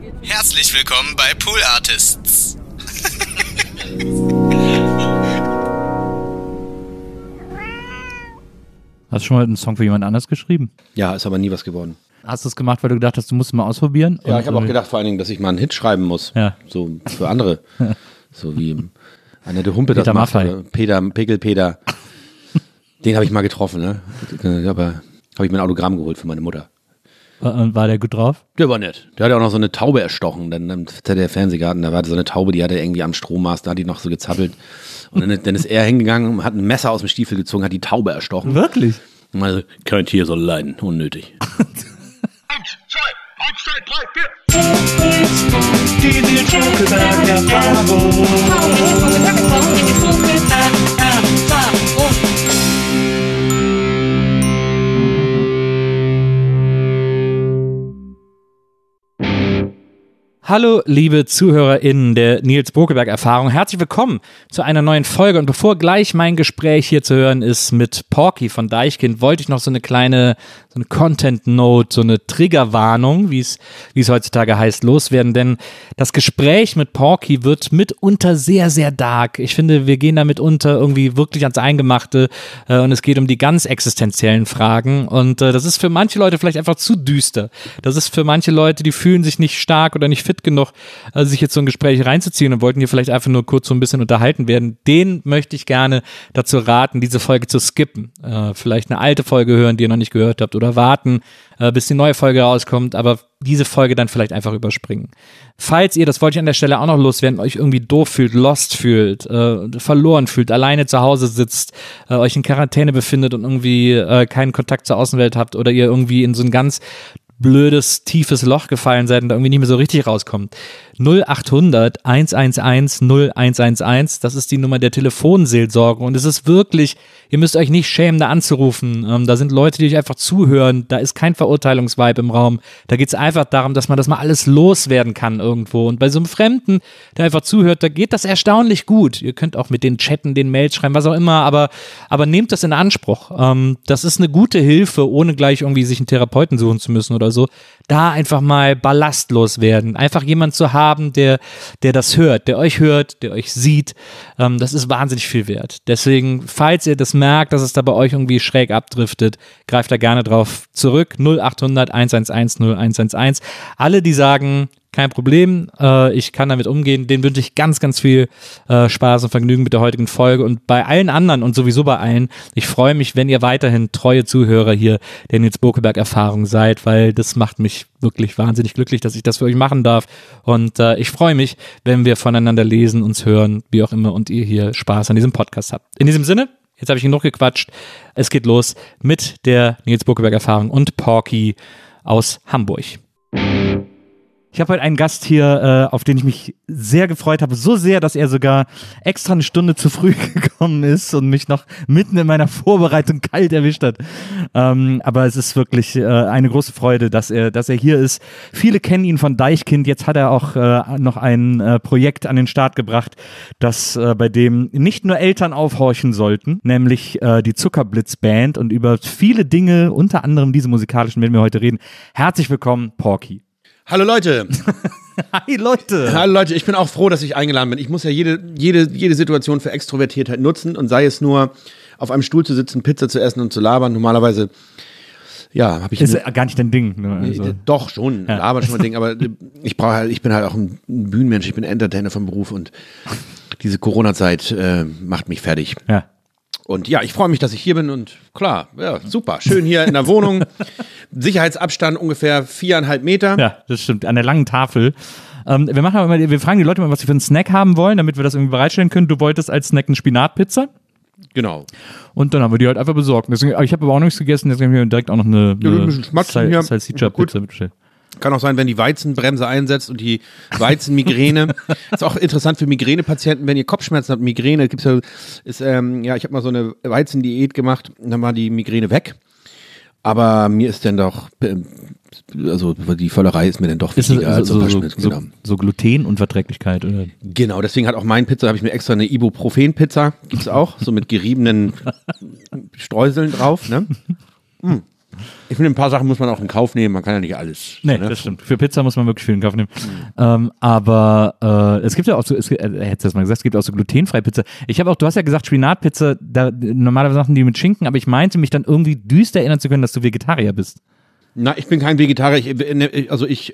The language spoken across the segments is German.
Herzlich willkommen bei Pool Artists. Hast du schon mal einen Song für jemand anders geschrieben? Ja, ist aber nie was geworden. Hast du es gemacht, weil du gedacht hast, du musst es mal ausprobieren? Ja, ich habe auch gedacht vor allen Dingen, dass ich mal einen Hit schreiben muss. Ja. So für andere. So wie Annette Humpe Peter das macht. Maffay. Peter. Den habe ich mal getroffen, ne? Aber habe ich mir ein Autogramm geholt für meine Mutter. Und war der gut drauf? Der war nett. Der hat ja auch noch so eine Taube erstochen. Dann der Fernsehgarten, da war so eine Taube, die hatte irgendwie am Strommast, da hat die noch so gezappelt. Und dann ist er hingegangen, hat ein Messer aus dem Stiefel gezogen, hat die Taube erstochen. Wirklich? Also, kein Tier soll leiden, unnötig. 1, 2, 3, 4. Die Schokolade-Erfahrung. Hallo, liebe ZuhörerInnen der Nils Bokelberg-Erfahrung. Herzlich willkommen zu einer neuen Folge. Und bevor gleich mein Gespräch hier zu hören ist mit Porky von Deichkind, wollte ich noch so eine Content-Note, so eine Triggerwarnung, wie es heutzutage heißt, loswerden. Denn das Gespräch mit Porky wird mitunter sehr, sehr dark. Ich finde, wir gehen da mitunter irgendwie wirklich ans Eingemachte und es geht um die ganz existenziellen Fragen. Und das ist für manche Leute vielleicht einfach zu düster. Das ist für manche Leute, die fühlen sich nicht stark oder nicht fit genug, sich jetzt so ein Gespräch reinzuziehen und wollten hier vielleicht einfach nur kurz so ein bisschen unterhalten werden. Den möchte ich gerne dazu raten, diese Folge zu skippen. Vielleicht eine alte Folge hören, die ihr noch nicht gehört habt, oder warten, bis die neue Folge rauskommt, aber diese Folge dann vielleicht einfach überspringen. Falls ihr, das wollte ich an der Stelle auch noch loswerden, euch irgendwie doof fühlt, lost fühlt, verloren fühlt, alleine zu Hause sitzt, euch in Quarantäne befindet und irgendwie keinen Kontakt zur Außenwelt habt oder ihr irgendwie in so ein ganz blödes, tiefes Loch gefallen seid und da irgendwie nicht mehr so richtig rauskommt. 0800 111 0111, das ist die Nummer der Telefonseelsorge und es ist wirklich, ihr müsst euch nicht schämen, da anzurufen. Da sind Leute, die euch einfach zuhören, da ist kein Verurteilungsvibe im Raum. Da geht es einfach darum, dass man das mal alles loswerden kann irgendwo. Und bei so einem Fremden, der einfach zuhört, da geht das erstaunlich gut. Ihr könnt auch mit den chatten, den Mails schreiben, was auch immer, aber nehmt das in Anspruch. Das ist eine gute Hilfe, ohne gleich irgendwie sich einen Therapeuten suchen zu müssen oder so. Da einfach mal ballastlos werden. Einfach jemand zu haben, der das hört, der euch sieht. Das ist wahnsinnig viel wert. Deswegen, falls ihr das merkt, dass es da bei euch irgendwie schräg abdriftet, greift da gerne drauf zurück. 0800 111 0111. Alle, die sagen, kein Problem, ich kann damit umgehen, denen wünsche ich ganz, ganz viel Spaß und Vergnügen mit der heutigen Folge und bei allen anderen und sowieso bei allen, ich freue mich, wenn ihr weiterhin treue Zuhörer hier der Nils Bokelberg-Erfahrung seid, weil das macht mich wirklich wahnsinnig glücklich, dass ich das für euch machen darf und ich freue mich, wenn wir voneinander lesen, uns hören, wie auch immer und ihr hier Spaß an diesem Podcast habt. In diesem Sinne, jetzt habe ich genug gequatscht, es geht los mit der Nils Bokelberg-Erfahrung und Porky aus Hamburg. Ich habe heute einen Gast hier, auf den ich mich sehr gefreut habe. So sehr, dass er sogar extra eine Stunde zu früh gekommen ist und mich noch mitten in meiner Vorbereitung kalt erwischt hat. Aber es ist wirklich eine große Freude, dass er hier ist. Viele kennen ihn von Deichkind. Jetzt hat er auch noch ein Projekt an den Start gebracht, bei dem nicht nur Eltern aufhorchen sollten, nämlich die Zuckerblitz-Band. Und über viele Dinge, unter anderem diese musikalischen, werden wir heute reden. Herzlich willkommen, Porky. Hallo Leute. Hi Leute. Hallo Leute, ich bin auch froh, dass ich eingeladen bin. Ich muss ja jede Situation für Extrovertiertheit nutzen und sei es nur auf einem Stuhl zu sitzen, Pizza zu essen und zu labern. Normalerweise, ja, habe ich... Ist gar nicht dein Ding. Ne? Also. Doch, schon. Ja. Labern schon mein Ding, aber ich bin halt auch ein Bühnenmensch, ich bin Entertainer vom Beruf und diese Corona-Zeit macht mich fertig. Ja. Und ja, ich freue mich, dass ich hier bin und klar, ja, super. Schön hier in der Wohnung. Sicherheitsabstand ungefähr 4,5 Meter. Ja, das stimmt. An der langen Tafel. Wir fragen die Leute mal, was sie für einen Snack haben wollen, damit wir das irgendwie bereitstellen können. Du wolltest als Snack eine Spinatpizza. Genau. Und dann haben wir die halt einfach besorgt. Deswegen, ich habe aber auch nichts gegessen, deswegen haben wir direkt auch noch eine Salsiccia-Pizza mitbestellt. Kann auch sein, wenn die Weizenbremse einsetzt und die Weizenmigräne. Ist auch interessant für Migränepatienten, wenn ihr Kopfschmerzen habt, Migräne, ich habe mal so eine Weizendiät gemacht und dann war die Migräne weg. Aber mir ist dann doch, also die Völlerei ist mir dann doch wichtiger als so Glutenunverträglichkeit, oder? Genau, deswegen hat auch mein Pizza, habe ich mir extra eine Ibuprofen-Pizza, gibt's auch, so mit geriebenen Streuseln drauf, ne? Ich finde, ein paar Sachen muss man auch in Kauf nehmen, man kann ja nicht alles. Nee, ne? das stimmt. Für Pizza muss man wirklich viel in Kauf nehmen. Aber es gibt ja auch so, hättest du das mal gesagt, es gibt auch so glutenfreie Pizza. Du hast ja gesagt, Spinatpizza, normalerweise machen die mit Schinken, aber ich meinte mich dann irgendwie düster erinnern zu können, dass du Vegetarier bist. Na, ich bin kein Vegetarier, ich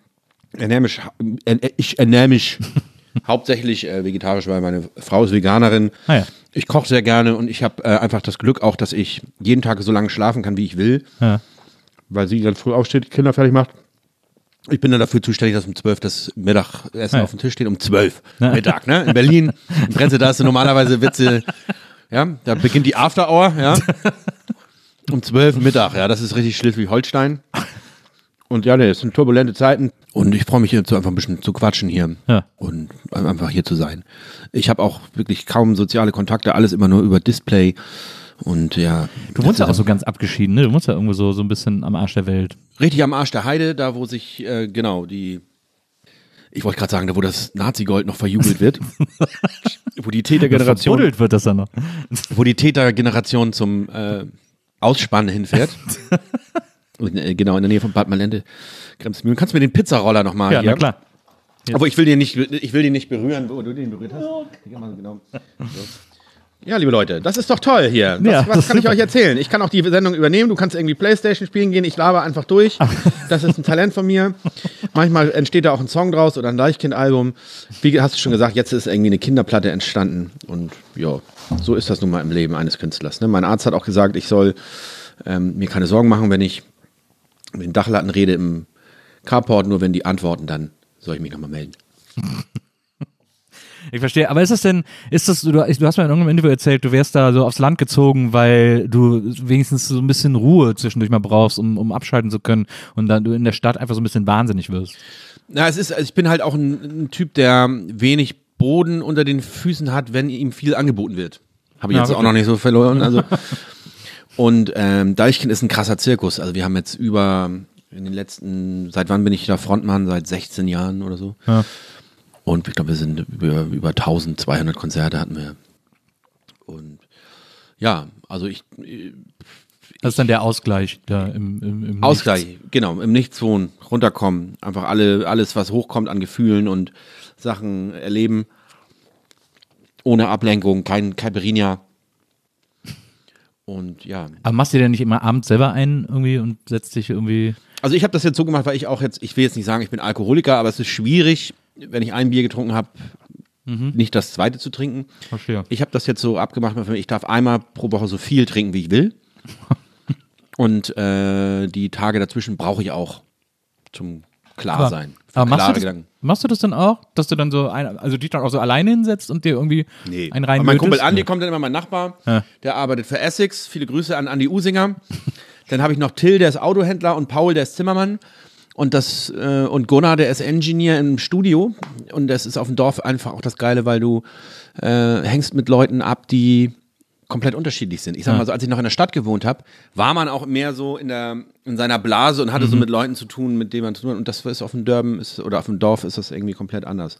ernähre mich hauptsächlich vegetarisch, weil meine Frau ist Veganerin. Ah, ja. Ich koche sehr gerne und ich habe einfach das Glück auch, dass ich jeden Tag so lange schlafen kann, wie ich will. Ja. Weil sie dann früh aufsteht, die Kinder fertig macht. Ich bin dann dafür zuständig, dass um 12 das Mittagessen auf dem Tisch steht. Um 12 Mittag, ne? In Berlin, in Brenze, da hast du normalerweise Witze, ja, da beginnt die After Hour, ja. Um 12 Mittag, ja, das ist richtig Schleswig-Holstein. Und ja, es sind turbulente Zeiten und ich freue mich jetzt einfach ein bisschen zu quatschen hier und einfach hier zu sein. Ich habe auch wirklich kaum soziale Kontakte, alles immer nur über Display und ja. Du wohnst ja auch so ganz abgeschieden, ne? Du wohnst ja irgendwo so ein bisschen am Arsch der Welt. Richtig am Arsch der Heide, da wo sich, ich wollte gerade sagen, da wo das Nazi-Gold noch verjubelt wird, wo die Tätergeneration, Verbuddelt wird das dann noch. wo die Tätergeneration zum Ausspannen hinfährt. Und, genau, in der Nähe von Bad Malende, Gremsmühlen. Kannst du mir den Pizzaroller nochmal Ja, hier? na klar. Aber ich will den nicht berühren, wo du den berührt hast. Genau. So. Ja, liebe Leute, das ist doch toll hier. Was kann ich euch erzählen? Ich kann auch die Sendung übernehmen. Du kannst irgendwie Playstation spielen gehen. Ich laber einfach durch. Das ist ein Talent von mir. Manchmal entsteht da auch ein Song draus oder ein Deichkind-Album. Wie hast du schon gesagt, jetzt ist irgendwie eine Kinderplatte entstanden. Und ja, so ist das nun mal im Leben eines Künstlers. Ne? Mein Arzt hat auch gesagt, ich soll mir keine Sorgen machen, wenn ich mit den Dachlatten rede im Carport. Nur wenn die antworten, dann soll ich mich nochmal melden. Ich verstehe, aber du hast mir in irgendeinem Interview erzählt, du wärst da so aufs Land gezogen, weil du wenigstens so ein bisschen Ruhe zwischendurch mal brauchst, um abschalten zu können und dann du in der Stadt einfach so ein bisschen wahnsinnig wirst. Na, ich bin halt auch ein Typ, der wenig Boden unter den Füßen hat, wenn ihm viel angeboten wird. Habe ich jetzt auch noch nicht so verloren. Also. Und Deichkind ist ein krasser Zirkus. Also wir haben jetzt seit wann bin ich da Frontmann? Seit 16 Jahren oder so. Ja. Und ich glaube, wir sind über 1200 Konzerte hatten wir. Und ja, also das ist dann der Ausgleich da im Ausgleich, Nichts. Genau, im Nichts wohnen, runterkommen, einfach alles, was hochkommt an Gefühlen und Sachen erleben, ohne Ablenkung, kein Caipirinha. Und ja. Aber machst du dir denn nicht immer abends selber ein irgendwie und setzt dich irgendwie... Also ich habe das jetzt so gemacht, weil ich will jetzt nicht sagen, ich bin Alkoholiker, aber es ist schwierig, wenn ich ein Bier getrunken habe, nicht das zweite zu trinken. Verstehe. Ich habe das jetzt so abgemacht, ich darf einmal pro Woche so viel trinken, wie ich will. Und die Tage dazwischen brauche ich auch zum Klarsein. Aber machst du das dann auch, dass du dann dich dann auch so alleine hinsetzt und dir irgendwie einen rein mein Kumpel Andi kommt dann immer, mein Nachbar, der arbeitet für Essex. Viele Grüße an Andi Usinger. Dann habe ich noch Till, der ist Autohändler, und Paul, der ist Zimmermann. Und Gunnar, der ist Engineer im Studio. Und das ist auf dem Dorf einfach auch das Geile, weil du hängst mit Leuten ab, die komplett unterschiedlich sind. Ich sag mal so, als ich noch in der Stadt gewohnt habe, war man auch mehr so in seiner Blase und hatte so mit Leuten zu tun, mit denen man zu tun hat. Und das ist auf dem oder auf dem Dorf ist das irgendwie komplett anders.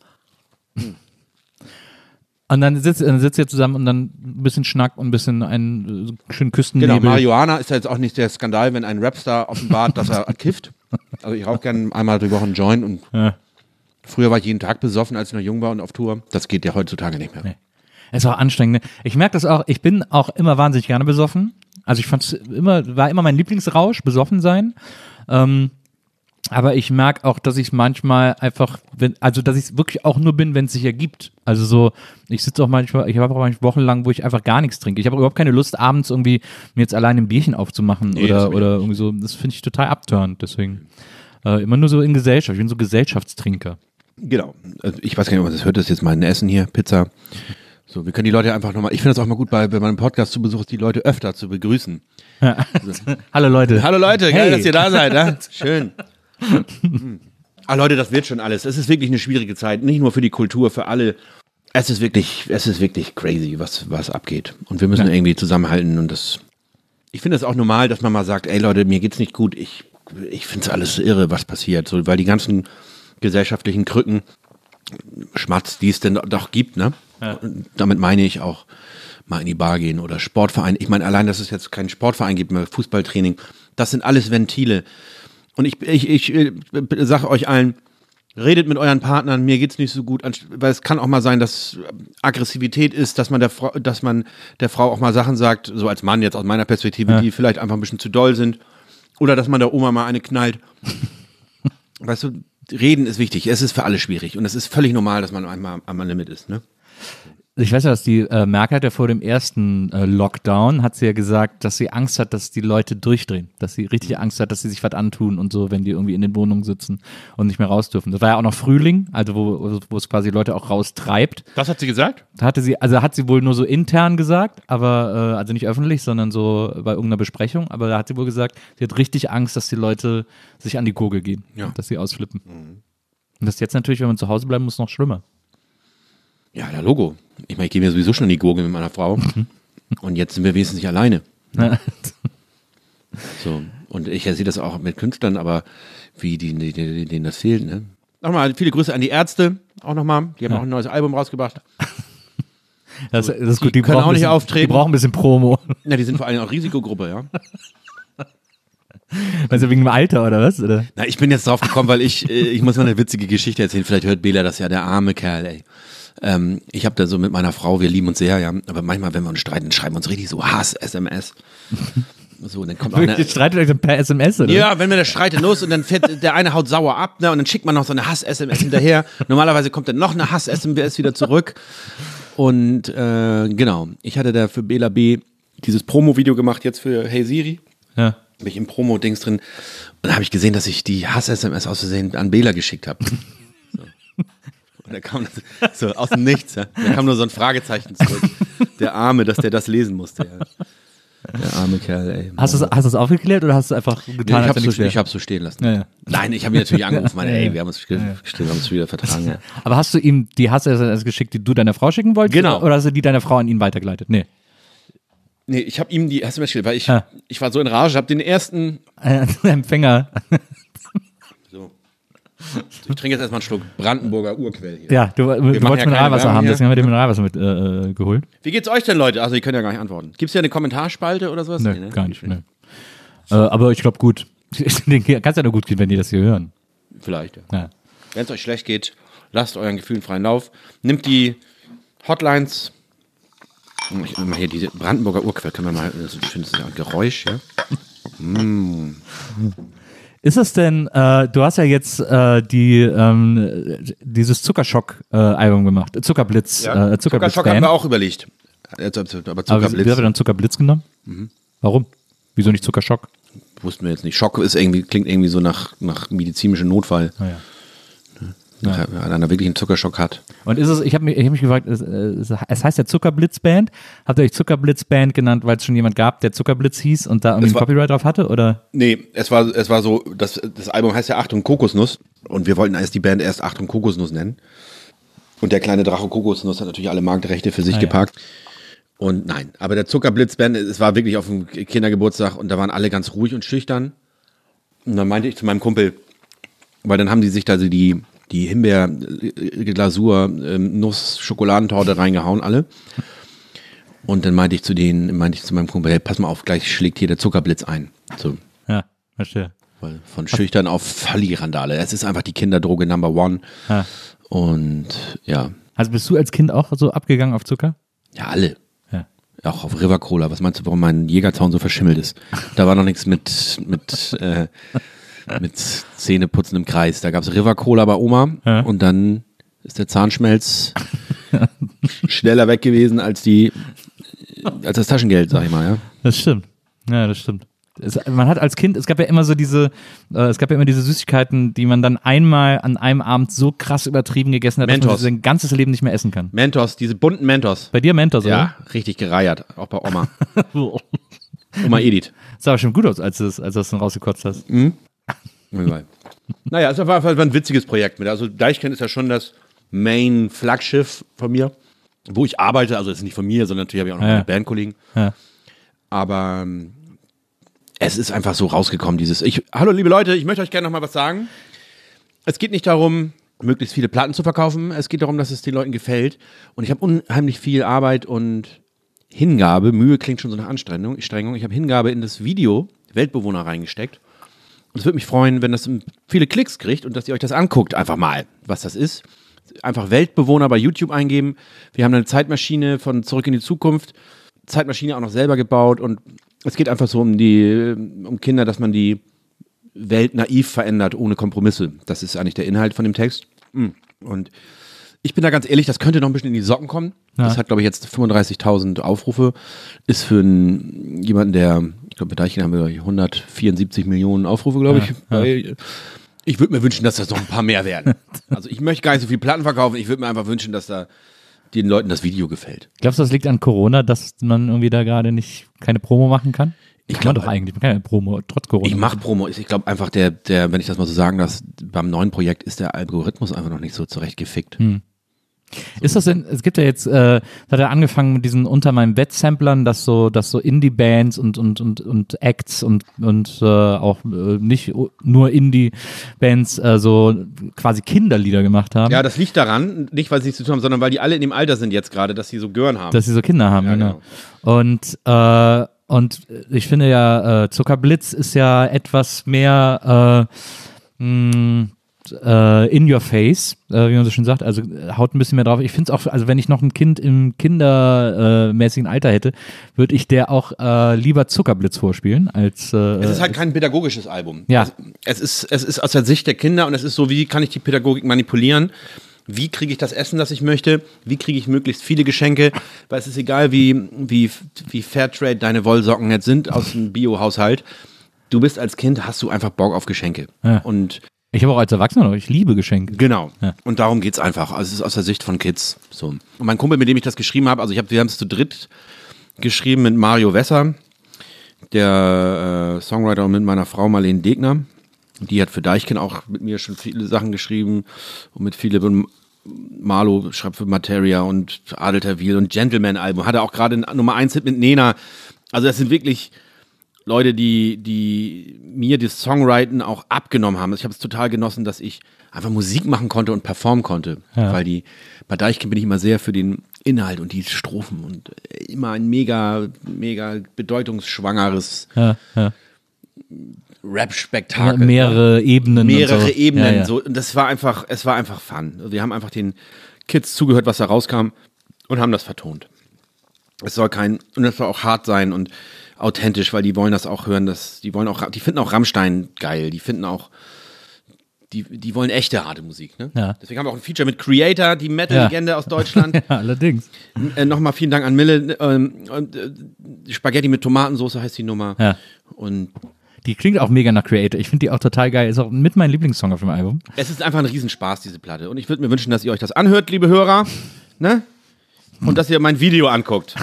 Und dann sitzt ihr zusammen und dann ein bisschen Schnack und ein bisschen einen schönen Küstennebel. Genau, Marihuana ist ja jetzt auch nicht der Skandal, wenn ein Rapstar offenbart, dass er kifft. Also ich rauche gerne einmal die Woche einen Joint und früher war ich jeden Tag besoffen, als ich noch jung war und auf Tour. Das geht ja heutzutage nicht mehr. Nee. Ist auch anstrengend. Ne? Ich merke das auch, ich bin auch immer wahnsinnig gerne besoffen. Also ich war immer mein Lieblingsrausch, besoffen sein. Aber ich merke auch, dass ich manchmal einfach, dass ich es wirklich auch nur bin, wenn es sich ergibt. Also so, ich habe auch manchmal wochenlang, wo ich einfach gar nichts trinke. Ich habe überhaupt keine Lust, abends irgendwie mir jetzt alleine ein Bierchen aufzumachen oder irgendwie so. Das finde ich total abtörend. Deswegen immer nur so in Gesellschaft. Ich bin so Gesellschaftstrinker. Genau. Also ich weiß gar nicht, ob man das hört. Das ist jetzt mein Essen hier, Pizza. So, wir können die Leute einfach nochmal, ich finde das auch mal gut, wenn man einen Podcast zu Besuch ist, die Leute öfter zu begrüßen. Ja. Hallo Leute. Hallo Leute, geil, hey, dass ihr da seid. Ja? Schön. Leute, das wird schon alles. Es ist wirklich eine schwierige Zeit, nicht nur für die Kultur, für alle. Es ist wirklich crazy, was abgeht. Und wir müssen irgendwie zusammenhalten. Und ich finde es auch normal, dass man mal sagt, ey Leute, mir geht's nicht gut. Ich finde es alles irre, was passiert. So, weil die ganzen gesellschaftlichen Krücken, Schmatz, die es denn doch gibt, ne? Ja. Damit meine ich auch mal in die Bar gehen oder Sportverein. Ich meine, allein, dass es jetzt keinen Sportverein gibt, mehr Fußballtraining, Das sind alles Ventile. Und ich sage euch allen, redet mit euren Partnern, mir geht's nicht so gut, weil es kann auch mal sein, dass Aggressivität ist, dass man der Frau auch mal Sachen sagt, so als Mann jetzt aus meiner Perspektive, die vielleicht einfach ein bisschen zu doll sind. Oder dass man der Oma mal eine knallt. Weißt du, reden ist wichtig. Es ist für alle schwierig. Und es ist völlig normal, dass man einmal am Limit ist, ne? Ich weiß ja, dass die Merkel hat ja vor dem ersten Lockdown, hat sie ja gesagt, dass sie Angst hat, dass die Leute durchdrehen. Dass sie richtig Angst hat, dass sie sich was antun und so, wenn die irgendwie in den Wohnungen sitzen und nicht mehr raus dürfen. Das war ja auch noch Frühling, also wo es quasi Leute auch raustreibt. Das hat sie gesagt? Hat sie wohl nur so intern gesagt, aber also nicht öffentlich, sondern so bei irgendeiner Besprechung. Aber da hat sie wohl gesagt, sie hat richtig Angst, dass die Leute sich an die Gurgel gehen, dass sie ausflippen. Und das ist jetzt natürlich, wenn man zu Hause bleiben muss, noch schlimmer. Ja, der Logo. Ich meine, ich gehe mir sowieso schon in die Gurgel mit meiner Frau. Und jetzt sind wir wenigstens nicht alleine. Ne? So. Und ich sehe das auch mit Künstlern, aber wie denen das fehlt. Ne? Nochmal viele Grüße an die Ärzte. Auch nochmal. Die haben auch ein neues Album rausgebracht. Das ist gut. Die können auch nicht auftreten. Die brauchen ein bisschen Promo. Ja, die sind vor allem auch Risikogruppe, ja. Also wegen dem Alter oder was? Oder? Na, ich bin jetzt drauf gekommen, weil ich muss mal eine witzige Geschichte erzählen. Vielleicht hört Bela das ja, der arme Kerl, ey. Ich habe da so mit meiner Frau, wir lieben uns sehr, ja, aber manchmal, wenn wir uns streiten, schreiben wir uns richtig so Hass-SMS. So, und dann kommt auch Ihr streitet euch dann per SMS, oder? Ja, wenn wir das streiten los und dann fährt der eine haut sauer ab, ne, und dann schickt man noch so eine Hass-SMS hinterher. Normalerweise kommt dann noch eine Hass-SMS wieder zurück. Und genau, ich hatte da für Bela B. dieses Promo-Video gemacht, jetzt für Hey Siri. Ja. Bin ich im Promo-Dings drin. Und da habe ich gesehen, dass ich die Hass-SMS aus Versehen an Bela geschickt habe. So. Und da kam das so aus dem Nichts. Ja. Da kam nur so ein Fragezeichen zurück. Der Arme, dass der das lesen musste. Ja. Der arme Kerl, ey. Hast du es aufgeklärt oder hast du einfach getan, ich hab's so stehen lassen. Ja. Nein, ich habe ihn natürlich angerufen. Wir haben uns schon wieder vertragen. Ja. Aber hast du ihm die Hass-SMS geschickt, die du deiner Frau schicken wolltest? Genau. Oder hast du die deiner Frau an ihn weitergeleitet? Nee, ich habe ihm die SMS geschickt, weil ich war so in Rage, habe den ersten Empfänger. So. Ich trinke jetzt erstmal einen Schluck Brandenburger Urquell hier. Ja, du wolltest Mineralwasser haben, deswegen haben wir dir Mineralwasser mit geholt. Wie geht's euch denn, Leute? Also, ihr könnt ja gar nicht antworten. Gibt's ja eine Kommentarspalte oder sowas? Nee, gar nicht. Nee. Aber ich glaube gut. Den kann's ja nur gut gehen, wenn die das hier hören. Vielleicht, Ja. Wenn es euch schlecht geht, lasst euren Gefühlen freien Lauf. Nimmt die Hotlines. Ich mal hier diese Brandenburger Urquell. Können wir mal, ich finde, das ist ja ein Geräusch, ja. Ist es denn, du hast ja jetzt dieses Zuckerschock-Album gemacht, Zuckerblitz. Zuckerschock haben wir auch überlegt. Aber Zuckerblitz. Aber wie habt ihr dann Zuckerblitz genommen? Warum? Wieso nicht Zuckerschock? Wussten wir jetzt nicht. Schock ist klingt irgendwie so nach medizinischem Notfall. Ah, ja. Wenn einer wirklich einen Zuckerschock hat. Und ist es, ich habe mich gefragt, es heißt ja Zuckerblitzband. Habt ihr euch Zuckerblitzband genannt, weil es schon jemand gab, der Zuckerblitz hieß und da irgendwie ein Copyright drauf hatte? Oder? Nee, es war so, das Album heißt ja Achtung Kokosnuss und wir wollten die Band erst Achtung Kokosnuss nennen. Und der kleine Drache Kokosnuss hat natürlich alle Marktrechte für sich geparkt. Und nein, aber der Zuckerblitzband, es war wirklich auf dem Kindergeburtstag und da waren alle ganz ruhig und schüchtern. Und dann meinte ich zu meinem Kumpel, weil dann haben die sich da so die Himbeerglasur, Nuss-Schokoladentorte reingehauen, alle. Und dann meinte ich zu meinem Kumpel, hey, pass mal auf, gleich schlägt hier der Zuckerblitz ein. So. Ja, verstehe. Weil von schüchtern auf Falli-Randale. Es ist einfach die Kinderdroge Number One. Ja. Und ja. Also bist du als Kind auch so abgegangen auf Zucker? Ja, alle. Ja. Auch auf River Cola. Was meinst du, warum mein Jägerzaun so verschimmelt ist? Da war noch nichts mit Zähneputzen im Kreis. Da gab es River Cola bei Oma und dann ist der Zahnschmelz schneller weg gewesen als das Taschengeld, sag ich mal, ja. Das stimmt. Ja, das stimmt. Man hat als Kind, es gab ja immer diese Süßigkeiten, die man dann einmal an einem Abend so krass übertrieben gegessen hat, Mentos. dass man sein ganzes Leben nicht mehr essen kann. Mentos, diese bunten Mentos. Bei dir Mentos, oder? Ja, richtig gereiert, auch bei Oma. Oma Edith. Sah aber schon gut aus, als du das dann rausgekotzt hast. Naja, es war ein witziges Projekt mit. Also Deichkind ist ja schon das Main-Flaggschiff von mir, wo ich arbeite. Also es ist nicht von mir, sondern natürlich habe ich auch noch meine Bandkollegen. Ja. Aber es ist einfach so rausgekommen, hallo liebe Leute, ich möchte euch gerne noch mal was sagen. Es geht nicht darum, möglichst viele Platten zu verkaufen. Es geht darum, dass es den Leuten gefällt. Und ich habe unheimlich viel Arbeit und Hingabe. Mühe klingt schon so nach Anstrengung. Ich habe Hingabe in das Video Weltbewohner reingesteckt. Und es würde mich freuen, wenn das viele Klicks kriegt und dass ihr euch das anguckt, einfach mal, was das ist. Einfach Weltbewohner bei YouTube eingeben. Wir haben eine Zeitmaschine von Zurück in die Zukunft. Zeitmaschine auch noch selber gebaut und es geht einfach so um Kinder, dass man die Welt naiv verändert, ohne Kompromisse. Das ist eigentlich der Inhalt von dem Text. Und ich bin da ganz ehrlich, das könnte noch ein bisschen in die Socken kommen. Ja. Das hat, glaube ich, jetzt 35.000 Aufrufe. Ist für jemanden, der, ich glaube, bei Deichkind haben wir 174 Millionen Aufrufe, glaube ich. Ja. Ich würde mir wünschen, dass das noch ein paar mehr werden. Also ich möchte gar nicht so viel Platten verkaufen. Ich würde mir einfach wünschen, dass da den Leuten das Video gefällt. Glaubst du, das liegt an Corona, dass man irgendwie da gerade keine Promo machen kann? Ich glaube doch eigentlich, man kann ja Promo trotz Corona. Ich mache Promo. Ich glaube einfach, wenn ich das mal so sagen darf, beim neuen Projekt ist der Algorithmus einfach noch nicht so zurecht gefickt. Ist das denn, es gibt ja jetzt, hat er angefangen mit diesen Unter meinem Bett-Samplern, dass so Indie-Bands und Acts und auch nicht nur Indie-Bands so quasi Kinderlieder gemacht haben. Ja, das liegt daran, nicht weil sie nichts zu tun haben, sondern weil die alle in dem Alter sind jetzt gerade, dass sie so Gören haben. Dass sie so Kinder haben, ja, genau. Und ich finde ja, Zuckerblitz ist ja etwas mehr in your face, wie man so schön sagt, also haut ein bisschen mehr drauf. Ich finde es auch, also wenn ich noch ein Kind im kindermäßigen Alter hätte, würde ich der auch lieber Zuckerblitz vorspielen als es ist halt kein pädagogisches Album. Ja. Es ist aus der Sicht der Kinder und es ist so, wie kann ich die Pädagogik manipulieren? Wie kriege ich das Essen, das ich möchte? Wie kriege ich möglichst viele Geschenke? Weil es ist egal, wie Fairtrade deine Wollsocken jetzt sind aus dem Bio-Haushalt. Du bist als Kind, hast du einfach Bock auf Geschenke. Ja. Und ich habe auch als Erwachsener noch, ich liebe Geschenke. genau. Ja. Und darum geht's einfach. Also es ist aus der Sicht von Kids. So. Und mein Kumpel, mit dem ich das geschrieben habe, wir haben es zu dritt geschrieben mit Mario Wesser, der Songwriter, und mit meiner Frau Marlene Degner. Die hat für Deichkind auch mit mir schon viele Sachen geschrieben und mit Philipp und Marlo schreibt für Materia und Adel Tawil und Gentleman-Album. Hatte auch gerade Nummer 1 Hit mit Nena. Also das sind wirklich Leute, die mir das Songwriting auch abgenommen haben. Ich habe es total genossen, dass ich einfach Musik machen konnte und performen konnte. Ja. Weil bei Deichkind bin ich immer sehr für den Inhalt und die Strophen und immer ein mega, mega bedeutungsschwangeres Rap-Spektakel. Mehrere Ebenen. Mehrere Ebenen. Ja. So. Und es war einfach Fun. Wir haben einfach den Kids zugehört, was da rauskam und haben das vertont. Es soll und es soll auch hart sein und authentisch, weil die wollen das auch hören, die finden auch Rammstein geil, die finden auch, die wollen echte harte Musik, ne? Ja. Deswegen haben wir auch ein Feature mit Creator, die Metal-Legende aus Deutschland. Ja, allerdings. Nochmal vielen Dank an Mille, Spaghetti mit Tomatensauce heißt die Nummer. Ja. Und die klingt auch mega nach Creator. Ich finde die auch total geil. Ist auch mit mein Lieblingssong auf dem Album. Es ist einfach ein Riesenspaß, diese Platte. Und ich würde mir wünschen, dass ihr euch das anhört, liebe Hörer, ne? Und dass ihr mein Video anguckt.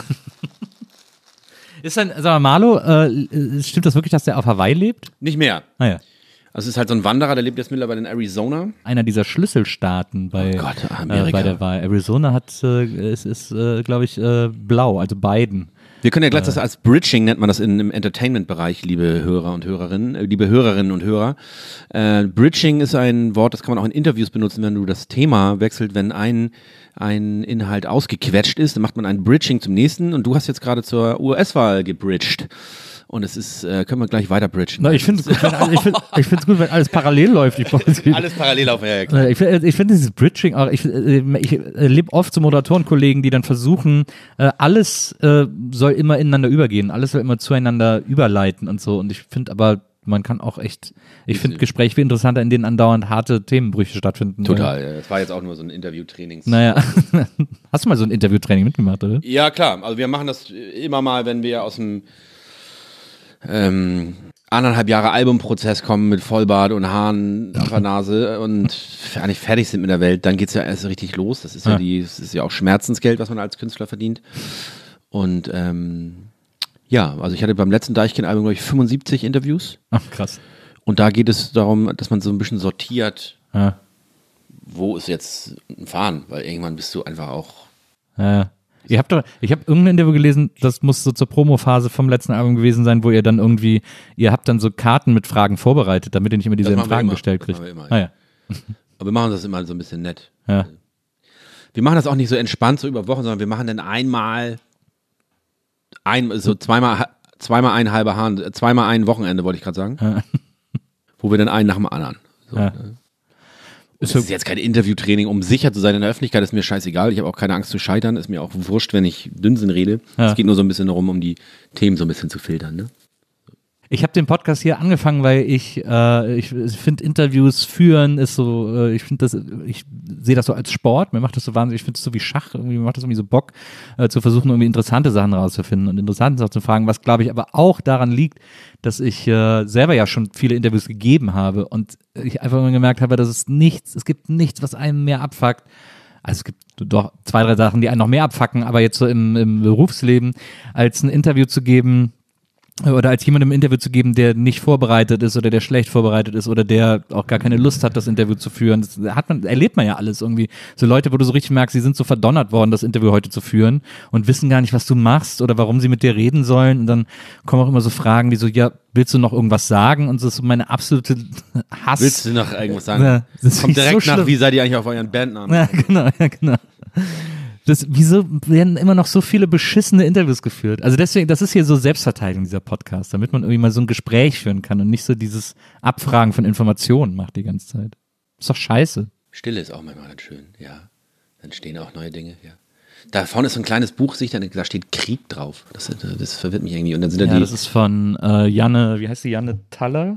Ist dann, sag mal, Marlo, stimmt das wirklich, dass der auf Hawaii lebt? Nicht mehr. Naja. Also es ist halt so ein Wanderer, der lebt jetzt mittlerweile in Arizona. Einer dieser Schlüsselstaaten bei der Wahl. Arizona ist glaube ich, blau, also Biden. Wir können ja gleich das als Bridging, nennt man das im Entertainment-Bereich, liebe Hörer und Hörerinnen, liebe Hörerinnen und Hörer. Bridging ist ein Wort, das kann man auch in Interviews benutzen, wenn du das Thema wechselt, wenn ein Inhalt ausgequetscht ist, dann macht man ein Bridging zum nächsten und du hast jetzt gerade zur US-Wahl gebridged. Und es ist, können wir gleich weiter bridgen. Na, ich finde es gut, wenn alles parallel läuft. Alles parallel laufen, ja, klar. Ich finde dieses Bridging auch, ich lebe oft so Moderatorenkollegen, die dann versuchen, alles soll immer ineinander übergehen, alles soll immer zueinander überleiten und so. Und ich finde aber, man kann auch echt, ich finde Gespräche viel interessanter, in denen andauernd harte Themenbrüche stattfinden. Total, ja. Das war jetzt auch nur so ein Interviewtraining. Naja, hast du mal so ein Interviewtraining mitgemacht, oder? Ja, klar. Also wir machen das immer mal, wenn wir aus dem 1,5 Jahre Albumprozess kommen mit Vollbart und Haaren auf der Nase und eigentlich fertig sind mit der Welt, dann geht's ja erst richtig los. Das ist das ist ja auch Schmerzensgeld, was man als Künstler verdient. Und also ich hatte beim letzten Deichkind-Album, glaube ich, 75 Interviews. Ach, krass. Und da geht es darum, dass man so ein bisschen sortiert, wo ist jetzt ein Fahren, weil irgendwann bist du einfach auch. Ja. Ich habe irgendein Interview gelesen, das muss so zur Promophase vom letzten Album gewesen sein, wo ihr dann irgendwie, ihr habt dann so Karten mit Fragen vorbereitet, damit ihr nicht immer dieselben Fragen gestellt kriegt. Aber wir machen das immer so ein bisschen nett. Ja. Wir machen das auch nicht so entspannt so über Wochen, sondern wir machen dann zweimal zweimal ein halber Hahn, zweimal ein Wochenende, wollte ich gerade sagen. Ja. Wo wir dann einen nach dem anderen. So, Ja. Das ist jetzt kein Interviewtraining, um sicher zu sein in der Öffentlichkeit, ist mir scheißegal. Ich habe auch keine Angst zu scheitern, ist mir auch wurscht, wenn ich Dünnsinn rede. Es geht nur so ein bisschen darum, um die Themen so ein bisschen zu filtern. Ne? Ich habe den Podcast hier angefangen, weil ich finde Interviews führen ist so, ich sehe das so als Sport, mir macht das so wahnsinnig, ich finde es so wie Schach, irgendwie mir macht das irgendwie so Bock, zu versuchen, irgendwie interessante Sachen rauszufinden und interessante Sachen zu fragen, was glaube ich aber auch daran liegt, dass ich selber ja schon viele Interviews gegeben habe und ich einfach immer gemerkt habe, dass es gibt nichts, was einem mehr abfuckt. Also es gibt doch 2, 3 Sachen, die einen noch mehr abfucken, aber jetzt so im Berufsleben, als ein Interview zu geben, oder als jemandem ein Interview zu geben, der nicht vorbereitet ist oder der schlecht vorbereitet ist oder der auch gar keine Lust hat, das Interview zu führen. Das erlebt man ja alles irgendwie. So Leute, wo du so richtig merkst, sie sind so verdonnert worden, das Interview heute zu führen und wissen gar nicht, was du machst oder warum sie mit dir reden sollen. Und dann kommen auch immer so Fragen, die so, ja, willst du noch irgendwas sagen? Und das ist so meine absolute Hass. Willst du noch irgendwas sagen? Ja, das Kommt direkt so nach, schlimm. wie seid ihr eigentlich auf euren Bandnamen? Ja, genau. Wieso werden immer noch so viele beschissene Interviews geführt? Also deswegen, das ist hier so Selbstverteidigung, dieser Podcast, damit man irgendwie mal so ein Gespräch führen kann und nicht so dieses Abfragen von Informationen macht die ganze Zeit. Ist doch scheiße. Stille ist auch manchmal ganz schön, ja. Dann stehen auch neue Dinge, ja. Da vorne ist so ein kleines Buch, da steht Krieg drauf. Das verwirrt mich irgendwie. Und dann sind da Das ist von Janne, wie heißt die? Janne Teller.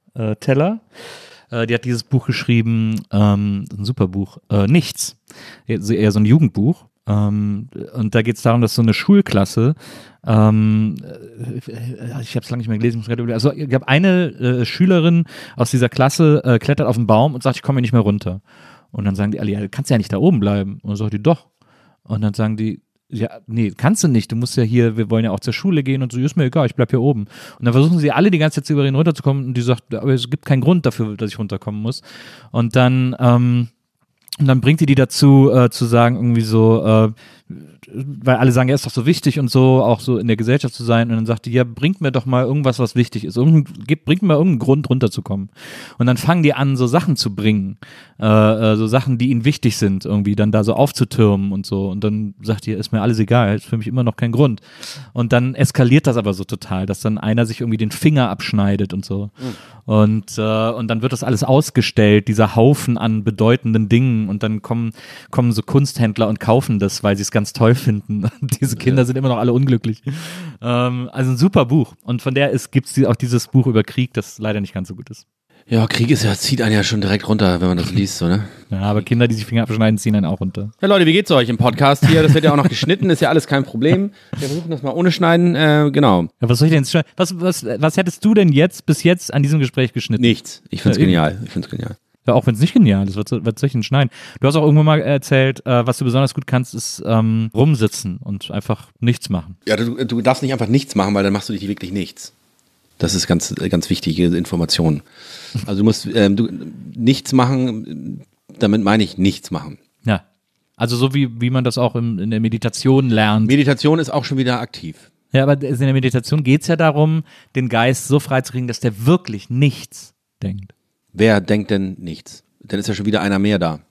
Die hat dieses Buch geschrieben, ein super Buch, Nichts. Eher so ein Jugendbuch. Und da geht es darum, dass so eine Schulklasse, ich habe es lange nicht mehr gelesen, also ich habe eine Schülerin aus dieser Klasse klettert auf den Baum und sagt, ich komme hier nicht mehr runter. Und dann sagen die alle, ja, du kannst ja nicht da oben bleiben. Und dann sagt die, doch. Und dann sagen die, ja, nee, kannst du nicht, du musst ja hier, wir wollen ja auch zur Schule gehen und so, ist mir egal, ich bleib hier oben. Und dann versuchen sie alle die ganze Zeit zu überreden, runterzukommen und die sagt, aber es gibt keinen Grund dafür, dass ich runterkommen muss. Und dann bringt die dazu, zu sagen, irgendwie so, weil alle sagen, ja, ist doch so wichtig und so, auch so in der Gesellschaft zu sein. Und dann sagt die, ja, bringt mir doch mal irgendwas, was wichtig ist. Bringt mir irgendeinen Grund, runterzukommen. Und dann fangen die an, so Sachen zu bringen, so Sachen, die ihnen wichtig sind, irgendwie dann da so aufzutürmen und so. Und dann sagt die, ist mir alles egal, ist für mich immer noch kein Grund. Und dann eskaliert das aber so total, dass dann einer sich irgendwie den Finger abschneidet und so. Und dann wird das alles ausgestellt, dieser Haufen an bedeutenden Dingen. Und dann kommen so Kunsthändler und kaufen das, weil sie es ganz toll finden. Und diese Kinder sind immer noch alle unglücklich. Also ein super Buch. Und von der gibt es auch dieses Buch über Krieg, das leider nicht ganz so gut ist. Ja, Krieg zieht einen ja schon direkt runter, wenn man das liest, so, ne? Ja, aber Kinder, die sich Finger abschneiden, ziehen einen auch runter. Ja, Leute, wie geht's euch im Podcast hier? Das wird ja auch noch geschnitten, ist ja alles kein Problem. Wir versuchen das mal ohne Schneiden, genau. Ja, was soll ich denn jetzt schneiden? Was hättest du denn bis jetzt an diesem Gespräch geschnitten? Nichts. Ich find's genial. Ja, auch wenn es nicht genial ist, was soll ich denn schneiden? Du hast auch irgendwann mal erzählt, was du besonders gut kannst, ist rumsitzen und einfach nichts machen. Ja, du darfst nicht einfach nichts machen, weil dann machst du dich wirklich nichts. Das ist ganz, ganz wichtige Information. Also du musst nichts machen, damit meine ich nichts machen. Ja, also so wie man das auch in der Meditation lernt. Meditation ist auch schon wieder aktiv. Ja, aber in der Meditation geht es ja darum, den Geist so freizukriegen, dass der wirklich nichts denkt. Wer denkt denn nichts? Dann ist ja schon wieder einer mehr da.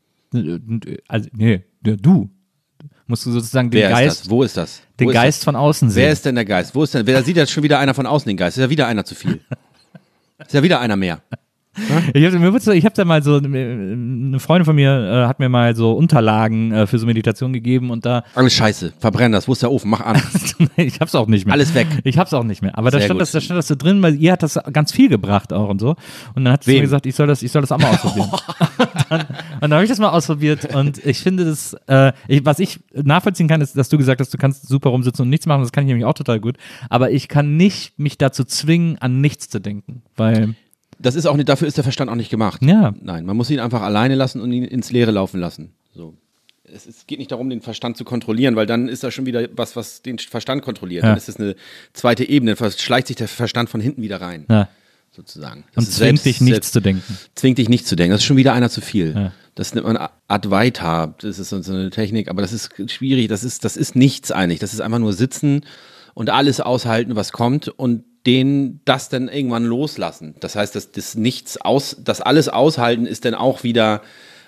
Also, nee, du. Musst du sozusagen den Wer Geist. ist das? Wo ist das? Den Geist von außen sehen. Wer ist denn der Geist? Wo ist denn? Wer sieht jetzt schon wieder einer von außen den Geist? Ist ja wieder einer zu viel. Ist ja wieder einer mehr. Ich hab da mal so, eine Freundin von mir hat mir mal so Unterlagen für so Meditation gegeben und da. Alles scheiße, verbrenn das, wo ist der Ofen, mach an. Ich hab's auch nicht mehr. Alles weg. Ich hab's auch nicht mehr. Aber da stand das so drin, weil ihr hat das ganz viel gebracht auch und so. Und dann hat sie mir gesagt, ich soll das auch mal ausprobieren. und dann habe ich das mal ausprobiert und ich finde das, was ich nachvollziehen kann, ist, dass du gesagt hast, du kannst super rumsitzen und nichts machen, das kann ich nämlich auch total gut. Aber ich kann nicht mich dazu zwingen, an nichts zu denken, weil das ist auch nicht, dafür ist der Verstand auch nicht gemacht. Ja. Nein, man muss ihn einfach alleine lassen und ihn ins Leere laufen lassen. So. Es geht nicht darum, den Verstand zu kontrollieren, weil dann ist da schon wieder was den Verstand kontrolliert. Ja. Dann ist das eine zweite Ebene, dann schleicht sich der Verstand von hinten wieder rein. ja. Sozusagen. Und zwingt dich nichts zu denken. Zwingt dich nicht zu denken. Das ist schon wieder einer zu viel. Ja. Das nennt man Advaita. Das ist so eine Technik, aber das ist schwierig. Das ist nichts eigentlich. Das ist einfach nur sitzen und alles aushalten, was kommt und das dann irgendwann loslassen. Das heißt, das alles aushalten ist dann auch wieder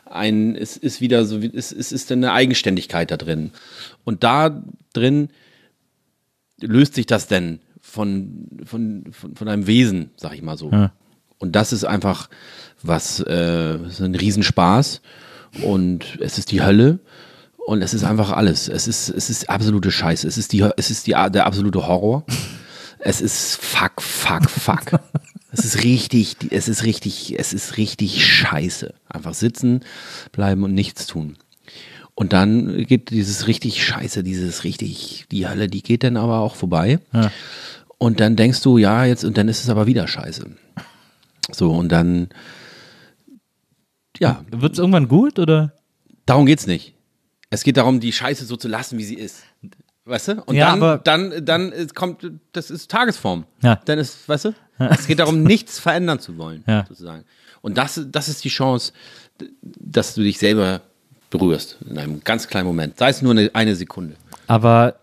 es ist dann eine Eigenständigkeit da drin. Und da drin löst sich das dann von deinem Wesen, sag ich mal so. Ja. Und das ist einfach ist ein Riesenspaß und es ist die Hölle und es ist einfach alles. Es ist absolute Scheiße. Es ist der absolute Horror. Es ist fuck. Es ist richtig scheiße. Einfach sitzen, bleiben und nichts tun. Und dann geht dieses richtig Scheiße, die Hölle, die geht dann aber auch vorbei. Ja. Und dann denkst du, ja, jetzt, und dann ist es aber wieder Scheiße. So, und dann, ja. Wird es irgendwann gut, oder? Darum geht's nicht. Es geht darum, die Scheiße so zu lassen, wie sie ist. Weißt du? Und Ja, dann kommt, das ist Tagesform. Ja. Dann ist, weißt du? Es geht darum, nichts verändern zu wollen, Ja. sozusagen. Und das ist die Chance, dass du dich selber berührst in einem ganz kleinen Moment. Sei es nur eine Sekunde. Aber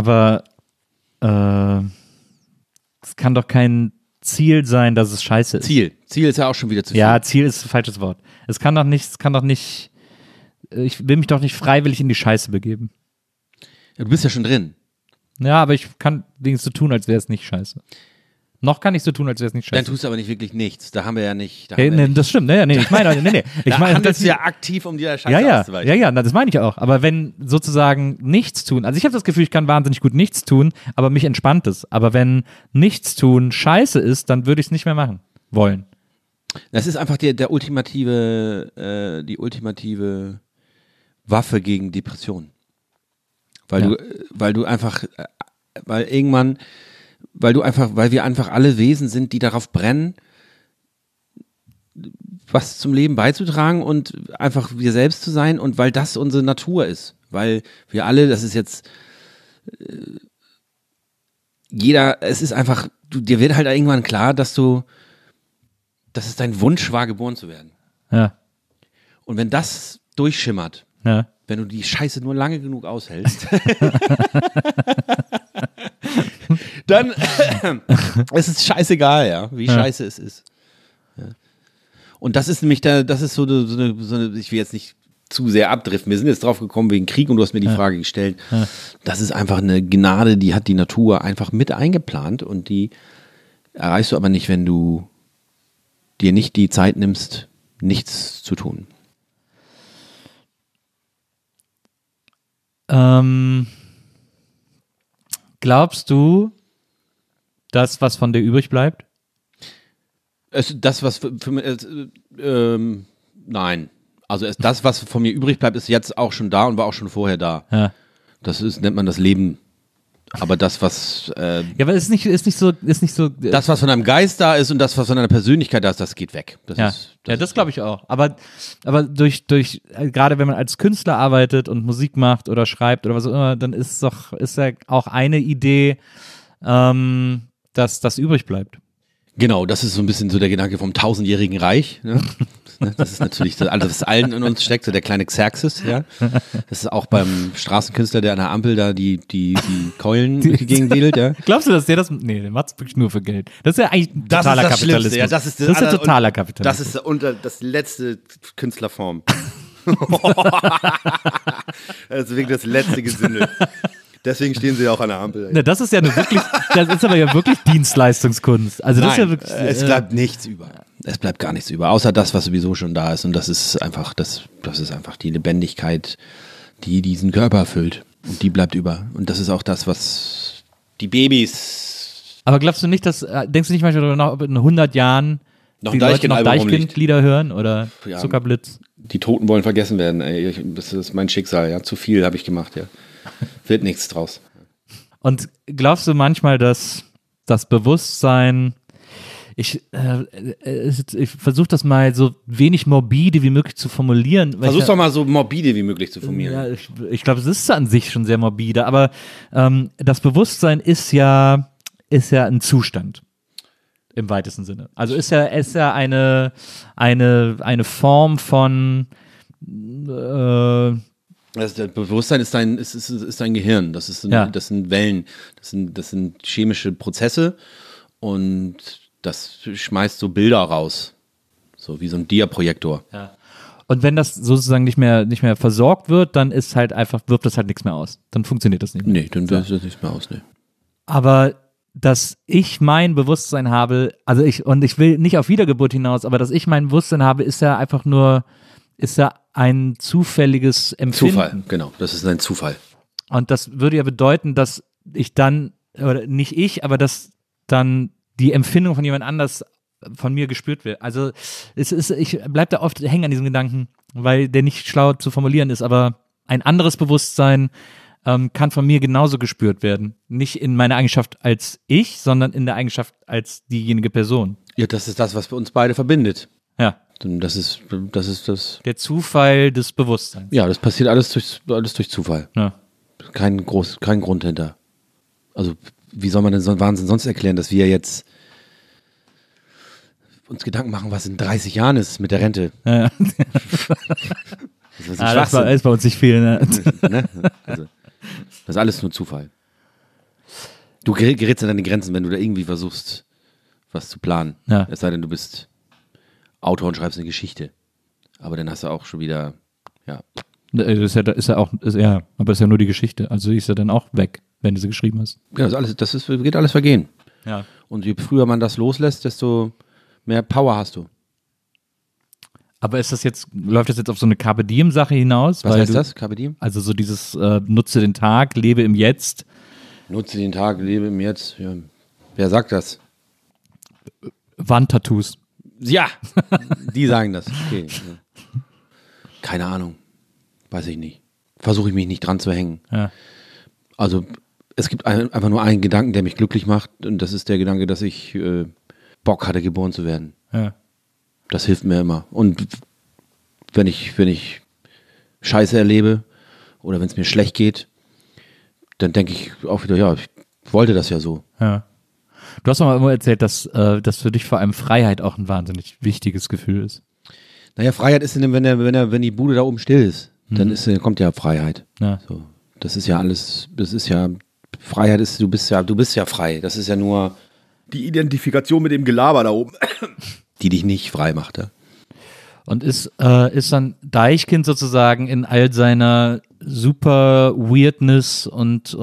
es kann doch kein Ziel sein, dass es scheiße ist. Ziel ist ja auch schon wieder zu viel. Ja, Ziel ist ein falsches Wort. Es kann doch nicht, ich will mich doch nicht freiwillig in die Scheiße begeben. Ja, du bist ja schon drin. Ja, aber ich kann Dinge so tun, als wäre es nicht scheiße. Noch kann ich so tun, als wäre es nicht Dann scheiße. tust du aber nicht wirklich nichts. Da haben wir ja nicht. Das stimmt, ich meine, Da handelst du ja aktiv, um dir Scheiße auszuweichen. Ja, das meine ich auch. Aber wenn sozusagen nichts tun, also ich habe das Gefühl, ich kann wahnsinnig gut nichts tun, aber mich entspannt es. Aber wenn nichts tun scheiße ist, dann würde ich es nicht mehr machen wollen. Das ist einfach die ultimative Waffe gegen Depressionen. Weil wir einfach alle Wesen sind, die darauf brennen, was zum Leben beizutragen und einfach wir selbst zu sein und weil das unsere Natur ist. Weil wir alle, das ist jetzt es ist einfach, dir wird halt irgendwann klar, dass es dein Wunsch war, geboren zu werden. Ja. Und wenn das durchschimmert, Ja. wenn du die Scheiße nur lange genug aushältst, dann es ist scheißegal, ja, wie scheiße es ist. Ja. Und das ist nämlich das ist so eine, ich will jetzt nicht zu sehr abdriften. Wir sind jetzt drauf gekommen wegen Krieg und du hast mir die Frage gestellt. Ja. Das ist einfach eine Gnade, die hat die Natur einfach mit eingeplant und die erreichst du aber nicht, wenn du dir nicht die Zeit nimmst, nichts zu tun. Glaubst du, das, was von dir übrig bleibt? Nein. Also das, was von mir übrig bleibt, ist jetzt auch schon da und war auch schon vorher da. Ja. Das nennt man das Leben. Aber das, was Ja, aber ist nicht so. das, was von deinem Geist da ist und das, was von deiner Persönlichkeit da ist, das geht weg. Das glaube ich auch. Aber durch gerade wenn man als Künstler arbeitet und Musik macht oder schreibt oder was auch immer, dann ist ja auch eine Idee, dass das übrig bleibt. Genau, das ist so ein bisschen so der Gedanke vom 1000-jährigen Reich. Ne? Das ist natürlich das, was allen in uns steckt, so der kleine Xerxes. Ja? Das ist auch beim Straßenkünstler, der an der Ampel da die Keulen durch die Gegend wedelt. Ja? Glaubst du, dass der das? Nee, der macht's wirklich nur für Geld. Das ist ja eigentlich ein totaler das Kapitalismus. Ja, das ist ja totaler Kapitalismus. Das ist das letzte Künstlerform. Das ist wirklich das letzte Gesindel. Deswegen stehen sie auch an der Ampel. Na, das ist ja das ist aber ja wirklich Dienstleistungskunst. Also das Nein, ist ja wirklich. Es bleibt nichts über. Es bleibt gar nichts über, außer das, was sowieso schon da ist. Und das ist einfach, das ist einfach die Lebendigkeit, die diesen Körper erfüllt. Und die bleibt über. Und das ist auch das, was die Babys. Aber glaubst du nicht, denkst du nicht manchmal darüber nach, ob in 100 Jahren noch die Leute noch Deichkind-Lieder hören oder ja, Zuckerblitz? Die Toten wollen vergessen werden. Ey. Das ist mein Schicksal. Ja, zu viel habe ich gemacht. Ja, wird nichts draus. Und glaubst du manchmal, dass das Bewusstsein, ich versuche das mal so wenig morbide wie möglich zu formulieren. Versuch's doch mal so morbide wie möglich zu formulieren. Ja, ich glaube, es ist an sich schon sehr morbide, aber das Bewusstsein ist ja ein Zustand. Im weitesten Sinne. Also ist ja eine Form von Das Bewusstsein ist dein Gehirn. Das sind Wellen. Das sind chemische Prozesse und das schmeißt so Bilder raus. So wie so ein Diaprojektor. Ja. Und wenn das sozusagen nicht mehr versorgt wird, dann wirft das halt nichts mehr aus. Dann funktioniert das nicht mehr. Nee, dann wirft das nichts mehr aus, nee. Aber dass ich mein Bewusstsein habe, ich will nicht auf Wiedergeburt hinaus, aber dass ich mein Bewusstsein habe, ist ja ein zufälliges Empfinden. Zufall, genau, das ist ein Zufall. Und das würde ja bedeuten, dass ich dann, oder nicht ich, aber dass dann die Empfindung von jemand anders von mir gespürt wird. Also ich bleib da oft hängen an diesem Gedanken, weil der nicht schlau zu formulieren ist, aber ein anderes Bewusstsein kann von mir genauso gespürt werden. Nicht in meiner Eigenschaft als ich, sondern in der Eigenschaft als diejenige Person. Ja, das ist das, was uns beide verbindet. Ja. Das ist das. Der Zufall des Bewusstseins. Ja, das passiert alles durch Zufall. Ja. Kein Grund hinter. Also, wie soll man denn so einen Wahnsinn sonst erklären, dass wir jetzt uns Gedanken machen, was in 30 Jahren ist mit der Rente? Ja. Das ist bei uns nicht viel. Ne? Also, das ist alles nur Zufall. Du gerätst an deine Grenzen, wenn du da irgendwie versuchst, was zu planen. Ja. Es sei denn, du bist Autor und schreibst eine Geschichte. Aber dann hast du auch schon wieder, ja. Aber ist ja nur die Geschichte. Also ist ja dann auch weg, wenn du sie geschrieben hast. Ja, geht alles vergehen. Ja. Und je früher man das loslässt, desto mehr Power hast du. Aber läuft das jetzt auf so eine Carpe Diem-Sache hinaus? Was heißt das, Carpe Diem? Also so dieses nutze den Tag, lebe im Jetzt. Nutze den Tag, lebe im Jetzt. Ja. Wer sagt das? Wandtattoos. Ja, die sagen das. Okay. Keine Ahnung. Weiß ich nicht. Versuche ich mich nicht dran zu hängen. Ja. Also es gibt einfach nur einen Gedanken, der mich glücklich macht. Und das ist der Gedanke, dass ich Bock hatte, geboren zu werden. Ja. Das hilft mir immer. Und wenn ich Scheiße erlebe oder wenn es mir schlecht geht, dann denke ich auch wieder, ja, ich wollte das ja so. Ja. Du hast doch mal immer erzählt, dass für dich vor allem Freiheit auch ein wahnsinnig wichtiges Gefühl ist. Naja, Freiheit ist, wenn die Bude da oben still ist, dann kommt ja Freiheit. Ja. So, das ist ja alles, Freiheit ist, du bist ja frei. Das ist ja nur die Identifikation mit dem Gelaber da oben, die dich nicht frei macht. Ja? Und ist dann Deichkind sozusagen in all seiner super Weirdness und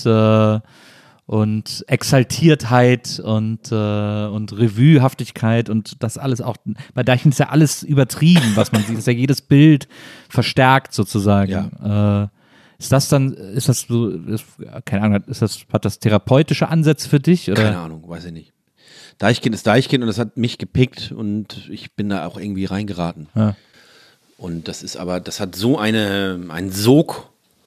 Exaltiertheit und Revuehaftigkeit und das alles auch, bei Deichkind ist ja alles übertrieben, was man sieht, ist ja jedes Bild verstärkt sozusagen. Ja. Keine Ahnung, hat das therapeutische Ansätze für dich? Oder? Keine Ahnung, weiß ich nicht. Deichkind ist Deichkind und das hat mich gepickt und ich bin da auch irgendwie reingeraten. Ja. Und das hat so einen Sog.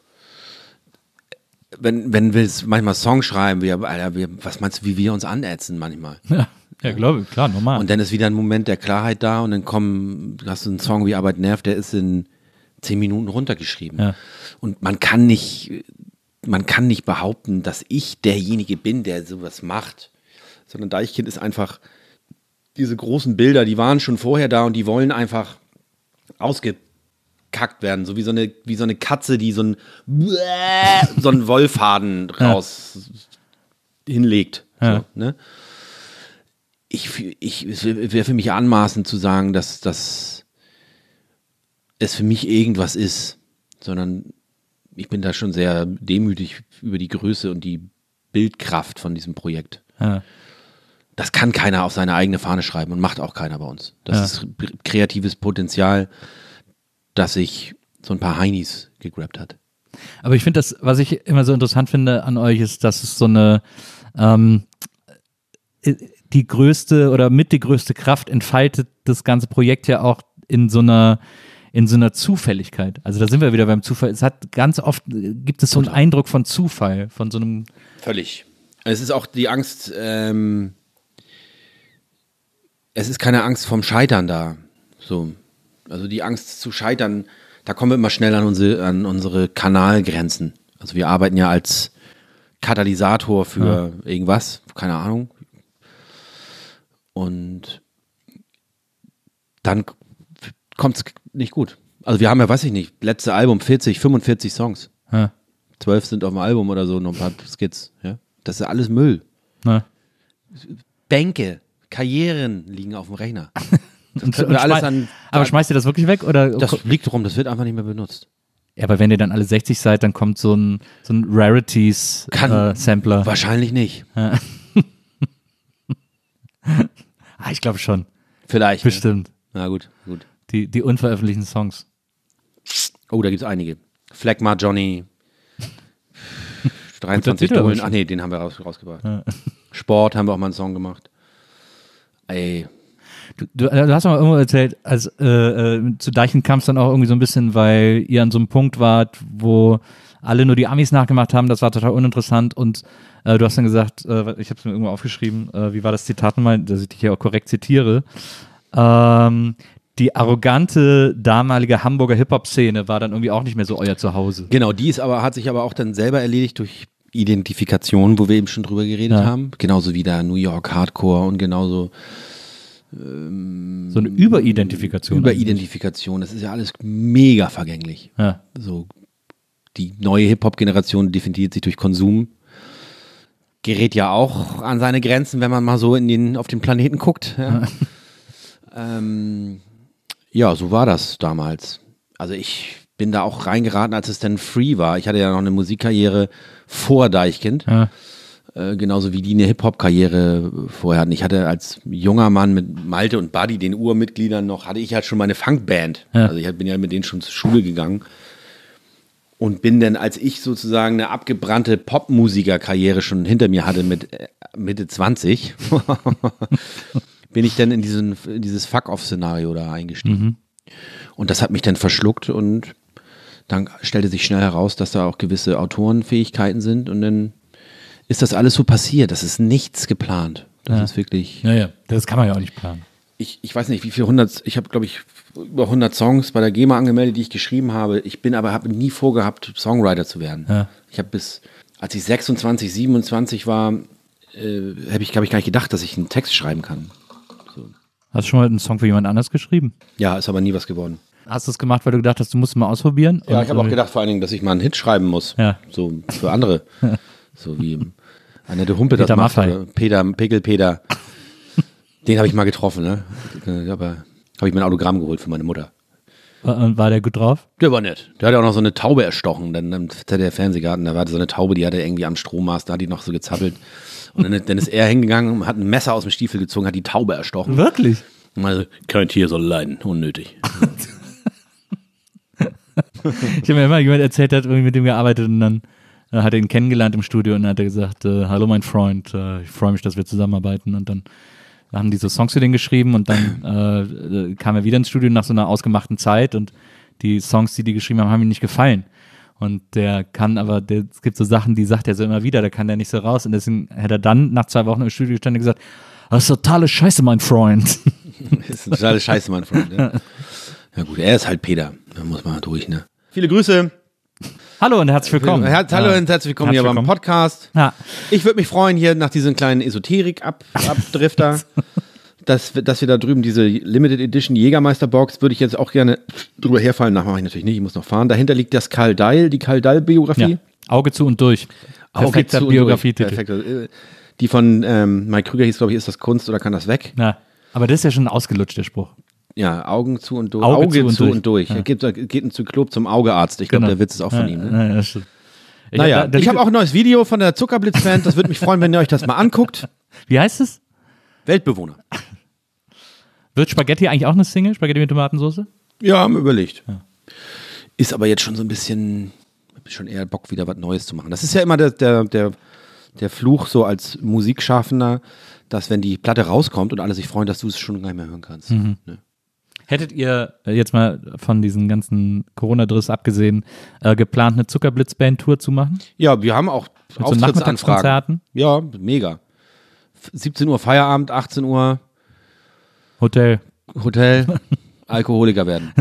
Wenn wir manchmal Songs schreiben, was meinst du, wie wir uns anätzen manchmal? Ja, glaube ich, klar, normal. Und dann ist wieder ein Moment der Klarheit da und dann hast du einen Song wie Arbeit nervt, der ist in 10 Minuten runtergeschrieben. Ja. Und man kann nicht behaupten, dass ich derjenige bin, der sowas macht. Sondern Deichkind ist einfach, diese großen Bilder, die waren schon vorher da und die wollen einfach ausgekackt werden. So wie so eine Katze, die so einen Wollfaden hinlegt. Ja. So, ne? Es wäre für mich anmaßend zu sagen, dass es für mich irgendwas ist, sondern ich bin da schon sehr demütig über die Größe und die Bildkraft von diesem Projekt. Ja. Das kann keiner auf seine eigene Fahne schreiben und macht auch keiner bei uns. Das ist kreatives Potenzial, das sich so ein paar Heinis gegrabt hat. Aber ich finde das, was ich immer so interessant finde an euch, ist, dass es so eine die größte oder mit die größte Kraft entfaltet das ganze Projekt ja auch in so einer Zufälligkeit. Also da sind wir wieder beim Zufall. Es hat ganz oft, gibt es so einen Eindruck von Zufall, von so einem... Völlig. Es ist auch die Angst, es ist keine Angst vom Scheitern da. So. Also die Angst zu scheitern, da kommen wir immer schnell an unsere Kanalgrenzen. Also wir arbeiten ja als Katalysator für irgendwas, keine Ahnung. Und dann kommt es nicht gut. Also wir haben ja, weiß ich nicht, letzte Album 45 Songs. Ja. 12 sind auf dem Album oder so, noch ein paar Skits. Ja? Das ist alles Müll. Ja. Bänke, Karrieren liegen auf dem Rechner. Aber schmeißt ihr das wirklich weg? Oder? Das liegt rum, das wird einfach nicht mehr benutzt. Ja, aber wenn ihr dann alle 60 seid, dann kommt so ein Rarities-Sampler. Wahrscheinlich nicht. Ja. Ich glaube schon. Vielleicht. Bestimmt. Ne? Na gut. Die unveröffentlichten Songs. Oh, da gibt's einige. Phlegma Johnny. 23 Titel aber Dullen. schon. Ach nee, den haben wir rausgebracht. Sport haben wir auch mal einen Song gemacht. Ey. Du hast mal irgendwo erzählt, als zu Deichen kam es dann auch irgendwie so ein bisschen, weil ihr an so einem Punkt wart, wo alle nur die Amis nachgemacht haben, das war total uninteressant und du hast dann gesagt, ich habe es mir irgendwo aufgeschrieben, wie war das Zitat nochmal, dass ich dich hier auch korrekt zitiere, die arrogante damalige Hamburger Hip-Hop-Szene war dann irgendwie auch nicht mehr so euer Zuhause. Genau, hat sich aber auch dann selber erledigt durch Identifikation, wo wir eben schon drüber geredet haben. Genauso wie der New York Hardcore und genauso So eine Überidentifikation. Überidentifikation, das ist ja alles mega vergänglich. Ja. So, die neue Hip-Hop-Generation definiert sich durch Konsum. Gerät ja auch an seine Grenzen, wenn man mal so auf den Planeten guckt. Ja. Ja, so war das damals. Also ich bin da auch reingeraten, als es dann free war. Ich hatte ja noch eine Musikkarriere vor Deichkind. Ja. Genauso wie die eine Hip-Hop-Karriere vorher hatten. Ich hatte als junger Mann mit Malte und Buddy, den Urmitgliedern noch, hatte ich halt schon meine Funkband. Ja. Also ich bin ja mit denen schon zur Schule gegangen. Und bin dann, als ich sozusagen eine abgebrannte Popmusiker-Karriere schon hinter mir hatte mit Mitte 20, bin ich dann in dieses Fuck-Off-Szenario da eingestiegen. Und das hat mich dann verschluckt und dann stellte sich schnell heraus, dass da auch gewisse Autorenfähigkeiten sind und dann ist das alles so passiert. Das ist nichts geplant. Das ist wirklich... Ja, das kann man ja auch nicht planen. Ich weiß nicht, wie viele ich habe, glaube ich, über 100 Songs bei der GEMA angemeldet, die ich geschrieben habe. Ich habe nie vorgehabt, Songwriter zu werden. Ja. Ich habe als ich 26, 27 war, habe ich gar nicht gedacht, dass ich einen Text schreiben kann. So. Hast du schon mal einen Song für jemand anders geschrieben? Ja, ist aber nie was geworden. Hast du es gemacht, weil du gedacht hast, du musst es mal ausprobieren? Ja, ich habe auch gedacht vor allen Dingen, dass ich mal einen Hit schreiben muss. Ja. So für andere. So wie Annette Humpe das macht. Peter. Den habe ich mal getroffen, ne? Aber habe ich mir ein Autogramm geholt für meine Mutter. Und war der gut drauf? Der war nett. Der hat auch noch so eine Taube erstochen. Dann hatte der Fernsehgarten, da war so eine Taube, die hatte irgendwie am Strommast, da hat die noch so gezappelt. Und dann ist er hingegangen, hat ein Messer aus dem Stiefel gezogen, hat die Taube erstochen. Wirklich? Also, kein Tier soll leiden, unnötig. Ich habe mir immer jemand erzählt, der hat irgendwie mit dem gearbeitet und dann hat er ihn kennengelernt im Studio und dann hat er gesagt, hallo mein Freund, ich freue mich, dass wir zusammenarbeiten und dann haben die so Songs für den geschrieben und dann kam er wieder ins Studio nach so einer ausgemachten Zeit und die Songs, die geschrieben haben ihm nicht gefallen. Und es gibt so Sachen, die sagt er so immer wieder, da kann der nicht so raus und deswegen hat er dann nach 2 Wochen im Studio gestanden und gesagt, das ist totale Scheiße, mein Freund. Das ist totale Scheiße, mein Freund. Ja gut, er ist halt Peter, da muss man durch, ne? Viele Grüße. Hallo und herzlich willkommen. Hallo und herzlich willkommen hier beim Podcast. Ja. Ich würde mich freuen, hier nach diesem kleinen Esoterik-Abdrifter, dass wir da drüben diese Limited Edition Jägermeister-Box, würde ich jetzt auch gerne drüber herfallen. Mache ich natürlich nicht, ich muss noch fahren. Dahinter liegt das Karl Dall, die Karl Dall-Biografie. Ja. Auge zu und durch. Perfekter Biografietitel. Perfekt. Die von Mike Krüger hieß, glaube ich, ist das Kunst oder kann das weg? Ja. Aber das ist ja schon ausgelutscht, der Spruch. Ja, Augen zu und durch. Auge zu und durch. Ja. Er geht ein Zyklop zum Augearzt. Ich glaube, der Witz ist auch von ihm. Ne? Ja, stimmt. Ich habe auch ein neues Video von der Zuckerblitz-Band. Das würde mich freuen, wenn ihr euch das mal anguckt. Wie heißt es? Weltbewohner. Wird Spaghetti eigentlich auch eine Single? Spaghetti mit Tomatensauce? Ja, haben wir überlegt. Ja. Ist aber jetzt schon so ein bisschen, schon eher Bock, wieder was Neues zu machen. Das ist ja immer der Fluch so als Musikschaffender, dass wenn die Platte rauskommt und alle sich freuen, dass du es schon gar nicht mehr hören kannst. Ne? Hättet ihr jetzt mal von diesen ganzen Corona-Driss abgesehen geplant, eine Zuckerblitz-Band-Tour zu machen? Ja, wir haben auch mit Auftrittsanfragen. Ja, mega. 17 Uhr Feierabend, 18 Uhr Hotel, Alkoholiker werden.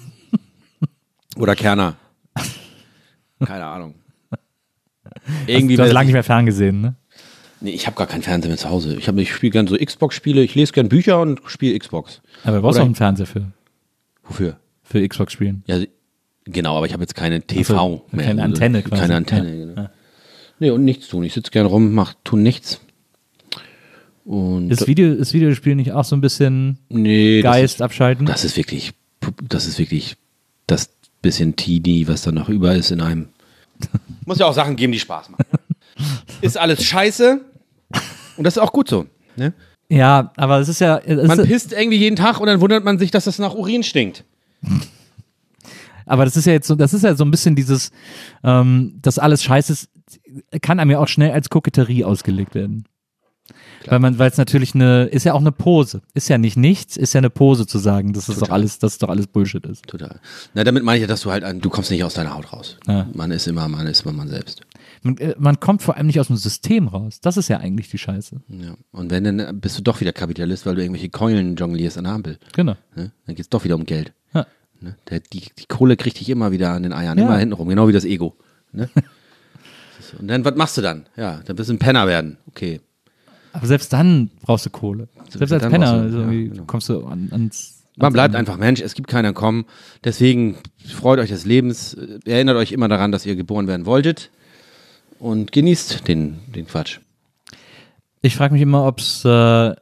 Oder Kerner. Keine Ahnung. Irgendwie du hast lange nicht mehr ferngesehen, ne? Nee, ich habe gar keinen Fernseher mehr zu Hause. Ich spiele gerne so Xbox-Spiele, ich lese gerne Bücher und spiele Xbox. Aber du brauchst auch einen Fernseher für. Wofür? Für Xbox spielen. Ja, genau, aber ich habe jetzt keine TV mehr. Keine Antenne quasi. Keine Antenne, genau. Ja. Nee, und nichts tun. Ich sitze gerne rum, tu nichts. Und ist Videospiel nicht auch so ein bisschen Geist abschalten? Das ist wirklich das bisschen Teenie, was da noch über ist in einem. Muss ja auch Sachen geben, die Spaß machen. Ist alles scheiße und das ist auch gut so. Ne? Ja, aber es ist ja. Man pisst irgendwie jeden Tag und dann wundert man sich, dass das nach Urin stinkt. Aber das ist ja jetzt so, das ist ja so ein bisschen dieses, dass alles scheiße ist, kann einem ja auch schnell als Koketterie ausgelegt werden. Weil es natürlich ist ja auch eine Pose. Ist ja nicht nichts, ist ja eine Pose zu sagen, dass es doch alles Bullshit ist. Total. Na, damit meine ich ja, dass du kommst nicht aus deiner Haut raus. Ja. Man ist immer man selbst. Man kommt vor allem nicht aus dem System raus. Das ist ja eigentlich die Scheiße. Ja. Und wenn, dann bist du doch wieder Kapitalist, weil du irgendwelche Keulen jonglierst an der Ampel. Genau. Ne? Dann geht's doch wieder um Geld. Ja. Ne? Die Kohle kriegt dich immer wieder an den Eiern, Ja. immer hinten rum, genau wie das Ego. Ne? Und dann, was machst du dann? Ja, dann bist du ein Penner werden. Okay. Aber selbst dann brauchst du Kohle. Selbst als Dann Penner brauchst du- irgendwie ja, genau. kommst du ans Man bleibt einfach Mensch, es gibt keiner kommen. Deswegen freut euch des Lebens, erinnert euch immer daran, dass ihr geboren werden wolltet und genießt den Quatsch. Ich frage mich immer, ob es ein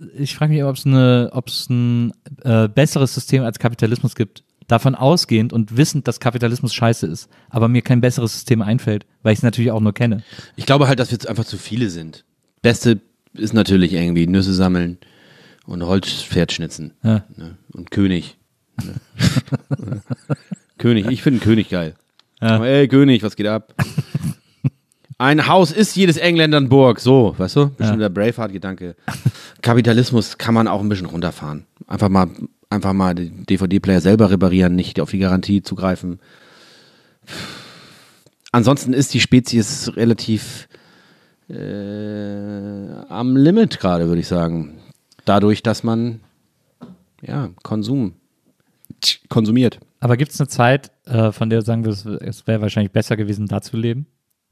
besseres System als Kapitalismus gibt. Davon ausgehend und wissend, dass Kapitalismus scheiße ist. Aber mir kein besseres System einfällt, weil ich es natürlich auch nur kenne. Ich glaube halt, dass wir jetzt einfach zu viele sind. Beste ist natürlich irgendwie Nüsse sammeln und Holzpferd schnitzen. Ja. Ne? Und König. Ne? König, ich finde König geil. Ja. Ey, König, was geht ab? Ein Haus ist jedes Engländern Burg. So, weißt du? Bestimmt der Braveheart-Gedanke. Kapitalismus kann man auch ein bisschen runterfahren. Einfach mal den DVD-Player selber reparieren, nicht auf die Garantie zugreifen. Ansonsten ist die Spezies relativ am Limit gerade, würde ich sagen. Dadurch, dass man konsumiert. Aber gibt es eine Zeit, von der du sagen würdest, es wäre wahrscheinlich besser gewesen, da zu leben?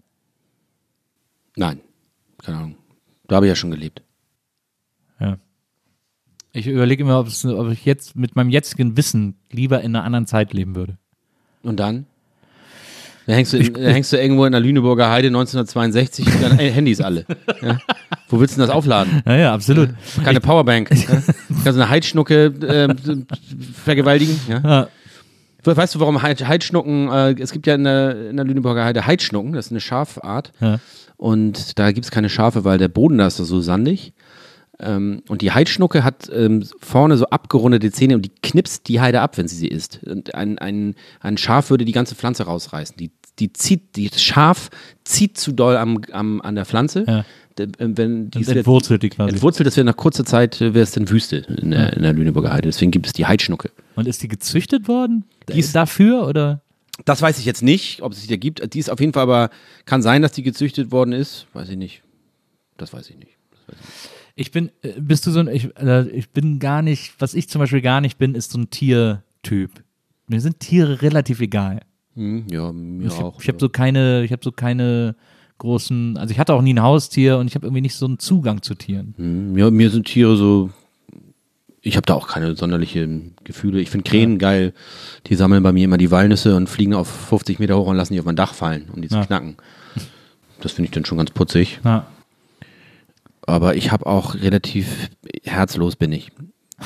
Nein, keine Ahnung. Da habe ich ja schon gelebt. Ja. Ich überlege immer, ob ich jetzt mit meinem jetzigen Wissen lieber in einer anderen Zeit leben würde. Und dann? Da hängst du irgendwo in der Lüneburger Heide 1962 und dann Handys alle. Ja? Wo willst du denn das aufladen? Ja, absolut. Keine Powerbank. Ja? Kannst du eine Heidschnucke vergewaltigen? Ja? Ja. Weißt du, warum Heidschnucken, es gibt ja in der Lüneburger Heide Heidschnucken, das ist eine Schafart. Ja. Und da gibt es keine Schafe, weil der Boden da ist so sandig. Und die Heidschnucke hat vorne so abgerundete Zähne und die knipst die Heide ab, wenn sie isst. Und ein Schaf würde die ganze Pflanze rausreißen. Das Schaf zieht zu doll an der Pflanze. Ja. Wenn die Entwurzelt die quasi. Entwurzelt, das wäre nach kurzer Zeit wäre es dann Wüste in der Lüneburger Heide. Deswegen gibt es die Heidschnucke. Und ist die gezüchtet worden? Die ist- Dafür oder? Das weiß ich jetzt nicht, ob es die da gibt. Die ist auf jeden Fall, aber kann sein, dass die gezüchtet worden ist. Weiß ich nicht. Das weiß ich nicht. Bist du so ein, ich bin gar nicht, was ich zum Beispiel gar nicht bin, ist so ein Tiertyp. Mir sind Tiere relativ egal. Ja, mir auch. Ich habe so keine großen, also ich hatte auch nie ein Haustier und ich habe irgendwie nicht so einen Zugang zu Tieren. Ja, mir sind Tiere so, ich habe da auch keine sonderlichen Gefühle. Ich finde Krähen geil. Die sammeln bei mir immer die Walnüsse und fliegen auf 50 Meter hoch und lassen die auf mein Dach fallen, um die zu knacken. Das finde ich dann schon ganz putzig. Ja. Aber ich habe auch relativ herzlos bin ich.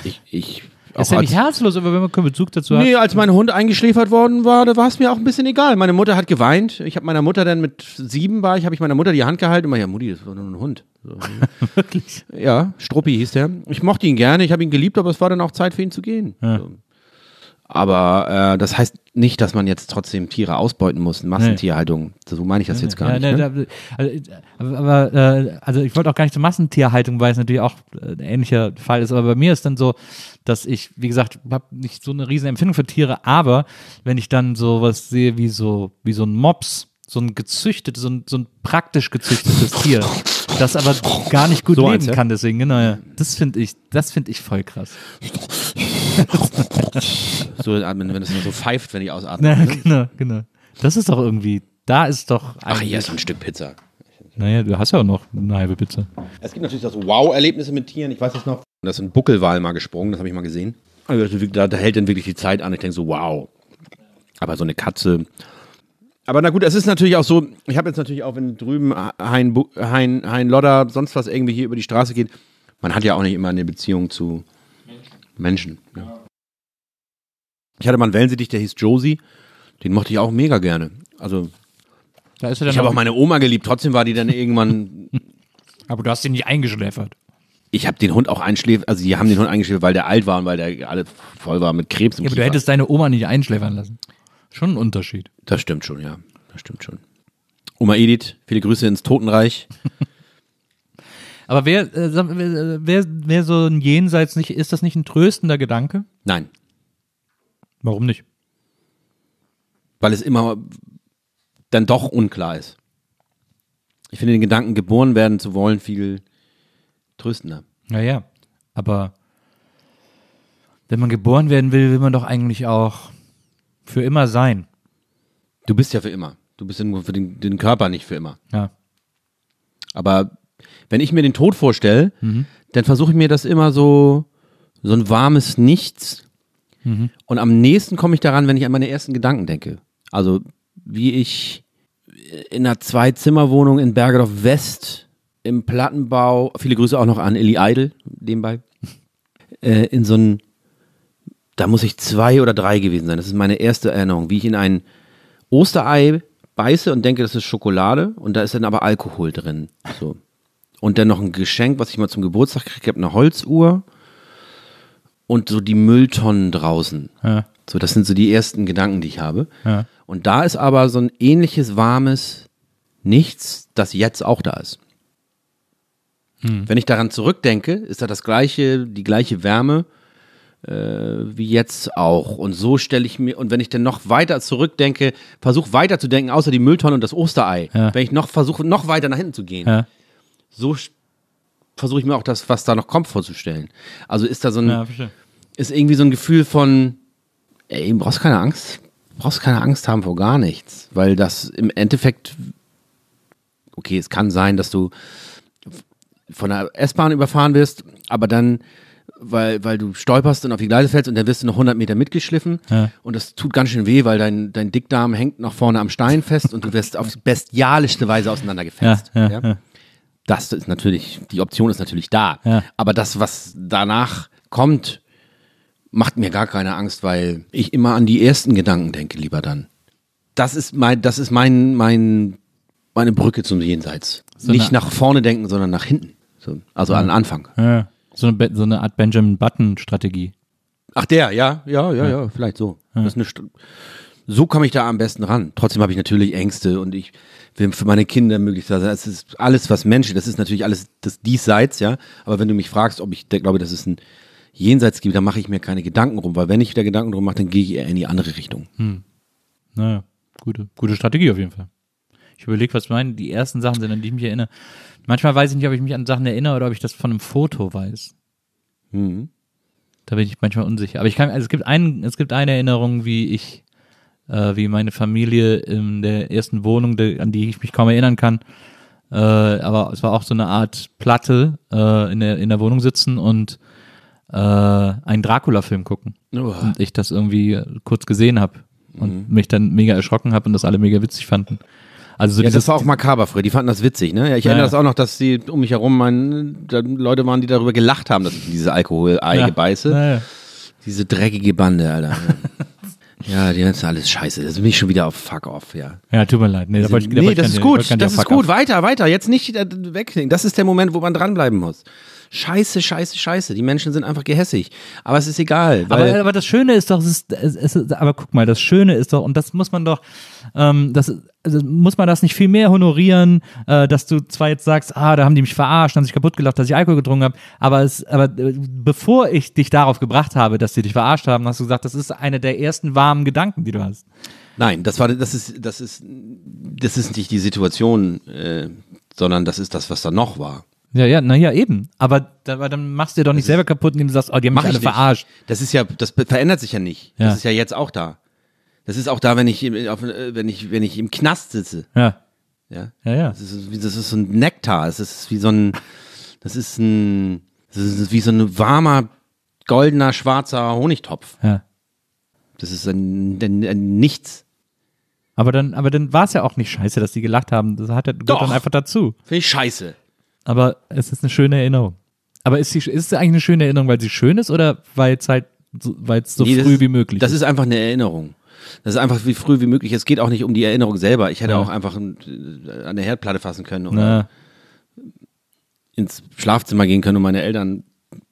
Ist ja nicht herzlos, aber wenn man keinen Bezug dazu hat. Nee, als mein Hund eingeschläfert worden war, da war es mir auch ein bisschen egal. Meine Mutter hat geweint. Ich habe meiner Mutter dann mit 7 habe ich meiner Mutter die Hand gehalten und meinte, ja Mutti, das war nur ein Hund. So. Wirklich? Ja, Struppi hieß der. Ich mochte ihn gerne, ich habe ihn geliebt, aber es war dann auch Zeit für ihn zu gehen. Ja. So. Aber das heißt nicht, dass man jetzt trotzdem Tiere ausbeuten muss, Massentierhaltung. So meine ich das jetzt gar nicht. Ne? Also ich wollte auch gar nicht zur Massentierhaltung, weil es natürlich auch ein ähnlicher Fall ist. Aber bei mir ist dann so, dass ich, wie gesagt, habe nicht so eine riesen Empfindung für Tiere, aber wenn ich dann sowas sehe wie so ein Mops, so ein gezüchtetes, so ein praktisch gezüchtetes Tier, das aber gar nicht gut So leben eins, ja? kann, deswegen, genau, ja. Das finde ich voll krass. So, wenn das nur so pfeift, wenn ich ausatme. Ja, genau. Das ist doch irgendwie, da ist doch Ach, hier ist so ein Stück Pizza. Naja, du hast ja auch noch eine halbe Pizza. Es gibt natürlich auch so Wow-Erlebnisse mit Tieren. Ich weiß das noch. Da ist ein Buckelwal mal gesprungen, das habe ich mal gesehen. Also da hält dann wirklich die Zeit an. Ich denke so, wow. Aber so eine Katze. Aber na gut, es ist natürlich auch so, ich habe jetzt natürlich auch, wenn drüben Hein Lodder, sonst was irgendwie hier über die Straße geht, man hat ja auch nicht immer eine Beziehung zu Menschen. Ja. Ich hatte mal einen Wellensittich, der hieß Josie. Den mochte ich auch mega gerne. Also Da ist er ich dann habe auch meine Oma geliebt, trotzdem war die dann irgendwann. aber du hast ihn nicht eingeschläfert. Ich habe den Hund auch einschläfern, also die haben den Hund eingeschläfert, weil der alt war und weil der alles voll war mit Krebs im Ja, aber du Kiefer. hättest deine Oma nicht einschläfern lassen. Schon ein Unterschied. Das stimmt schon, ja. Das stimmt schon. Oma Edith, viele Grüße ins Totenreich. Aber wer so ein Jenseits nicht, ist das nicht ein tröstender Gedanke? Nein, Warum nicht? weil es immer dann doch unklar ist. Ich finde den Gedanken, geboren werden zu wollen, viel tröstender. Naja, aber wenn man geboren werden will, will man doch eigentlich auch für immer sein. Du bist ja für immer. Du bist ja nur für den Körper, nicht für immer. Ja. Aber wenn ich mir den Tod vorstelle, dann versuche ich mir das immer so ein warmes Nichts. Und am nächsten komme ich daran, wenn ich an meine ersten Gedanken denke. Also wie ich in einer 2-Zimmer-Wohnung in Bergedorf West im Plattenbau, viele Grüße auch noch an Ellie Idle, nebenbei, in so ein, da muss ich 2 oder 3 gewesen sein. Das ist meine erste Erinnerung, wie ich in ein Osterei beiße und denke, das ist Schokolade und da ist dann aber Alkohol drin. So. Und dann noch ein Geschenk, was ich mal zum Geburtstag kriege. Ich habe eine Holzuhr und so die Mülltonnen draußen. Ja. So, das sind so die ersten Gedanken, die ich habe. Ja. Und da ist aber so ein ähnliches warmes Nichts, das jetzt auch da ist. Wenn ich daran zurückdenke, ist da die gleiche Wärme wie jetzt auch. Und so stelle ich mir, und wenn ich dann noch weiter zurückdenke, versuche weiter zu denken, außer die Mülltonne und das Osterei, wenn ich versuche, noch weiter nach hinten zu gehen, Ja. so versuche ich mir auch das, was da noch kommt, vorzustellen. Also ist da so ein, Ja, verstehe. ist irgendwie so ein Gefühl von, ey, brauchst keine Angst haben vor gar nichts, weil das im Endeffekt, okay, es kann sein, dass du von der S-Bahn überfahren wirst, aber dann, weil du stolperst und auf die Gleise fällst und dann wirst du noch 100 Meter mitgeschliffen und das tut ganz schön weh, weil dein Dickdarm hängt noch vorne am Stein fest und du wirst auf bestialischste Weise auseinandergefetzt. Ja. Das ist natürlich, die Option ist natürlich da, Ja. aber das, was danach kommt, macht mir gar keine Angst, weil ich immer an die ersten Gedanken denke, lieber dann. Das ist meine Brücke zum Jenseits. So Nicht eine- nach vorne denken, sondern nach hinten. So, also an den Anfang. Ja. So eine Art Benjamin Button-Strategie. Ach ja, vielleicht so. Das ist so komme ich da am besten ran. Trotzdem habe ich natürlich Ängste und ich will für meine Kinder möglichst, also das ist alles, was Menschen, das ist natürlich alles das Diesseits, ja. Aber wenn du mich fragst, ob ich glaube, dass es ein Jenseits gibt, dann mache ich mir keine Gedanken rum, weil wenn ich wieder Gedanken drum mache, dann gehe ich eher in die andere Richtung. Naja, gute Strategie auf jeden Fall. Ich überlege, was die ersten Sachen sind, an die ich mich erinnere. Manchmal weiß ich nicht, ob ich mich an Sachen erinnere oder ob ich das von einem Foto weiß. Da bin ich manchmal unsicher. Aber es gibt eine Erinnerung, wie meine Familie in der ersten Wohnung, an die ich mich kaum erinnern kann, aber es war auch so eine Art Platte in der Wohnung sitzen und einen Dracula-Film gucken. Und ich das irgendwie kurz gesehen habe und mich dann mega erschrocken habe und das alle mega witzig fanden. Also so Ja, dieses, das war auch makaber früher, die fanden das witzig, ne? Ja, ich erinnere das auch noch, dass die um mich herum da Leute waren, die darüber gelacht haben, dass ich diese Alkohol-Ei gebeiße. Ja. Diese dreckige Bande, Alter. Ja, die ganze alles scheiße. Da bin ich schon wieder auf Fuck off, ja. Ja, tut mir leid. Nee, da wollte ich- da Nee, wollte ich das ist gar nicht- gut, wollte das ich ist gar nicht gut. Weiter. Jetzt nicht wegklicken. Das ist der Moment, wo man dranbleiben muss. Scheiße. Die Menschen sind einfach gehässig. Aber es ist egal. Weil Aber das Schöne ist doch, aber guck mal, das Schöne ist doch, und das muss man doch, muss man das nicht viel mehr honorieren, dass du zwar jetzt sagst, da haben die mich verarscht, haben sich kaputt gelacht, dass ich Alkohol getrunken habe, aber bevor ich dich darauf gebracht habe, dass sie dich verarscht haben, hast du gesagt, das ist eine der ersten warmen Gedanken, die du hast. Nein, das ist nicht die Situation, sondern das ist das, was da noch war. Ja, eben. Aber dann machst du dir doch nicht selber kaputt, indem du sagst, die haben mich alle verarscht. Das verändert sich ja nicht. Ja. Das ist ja jetzt auch da. Das ist auch da, wenn ich im Knast sitze. Ja. Ja. Ja. Das ist so ein Nektar. Das ist wie so ein warmer, goldener, schwarzer Honigtopf. Ja. Das ist ein Nichts. Aber dann war es ja auch nicht scheiße, dass die gelacht haben. Das gehört dann einfach dazu. Finde ich scheiße. Aber es ist eine schöne Erinnerung. Aber ist es eigentlich eine schöne Erinnerung, weil sie schön ist oder weil es so Nee, früh wie möglich Das ist einfach eine Erinnerung. Das ist einfach wie früh wie möglich. Es geht auch nicht um die Erinnerung selber. Ich hätte auch einfach an der Herdplatte fassen können. Oder? ins Schlafzimmer gehen können und meine Eltern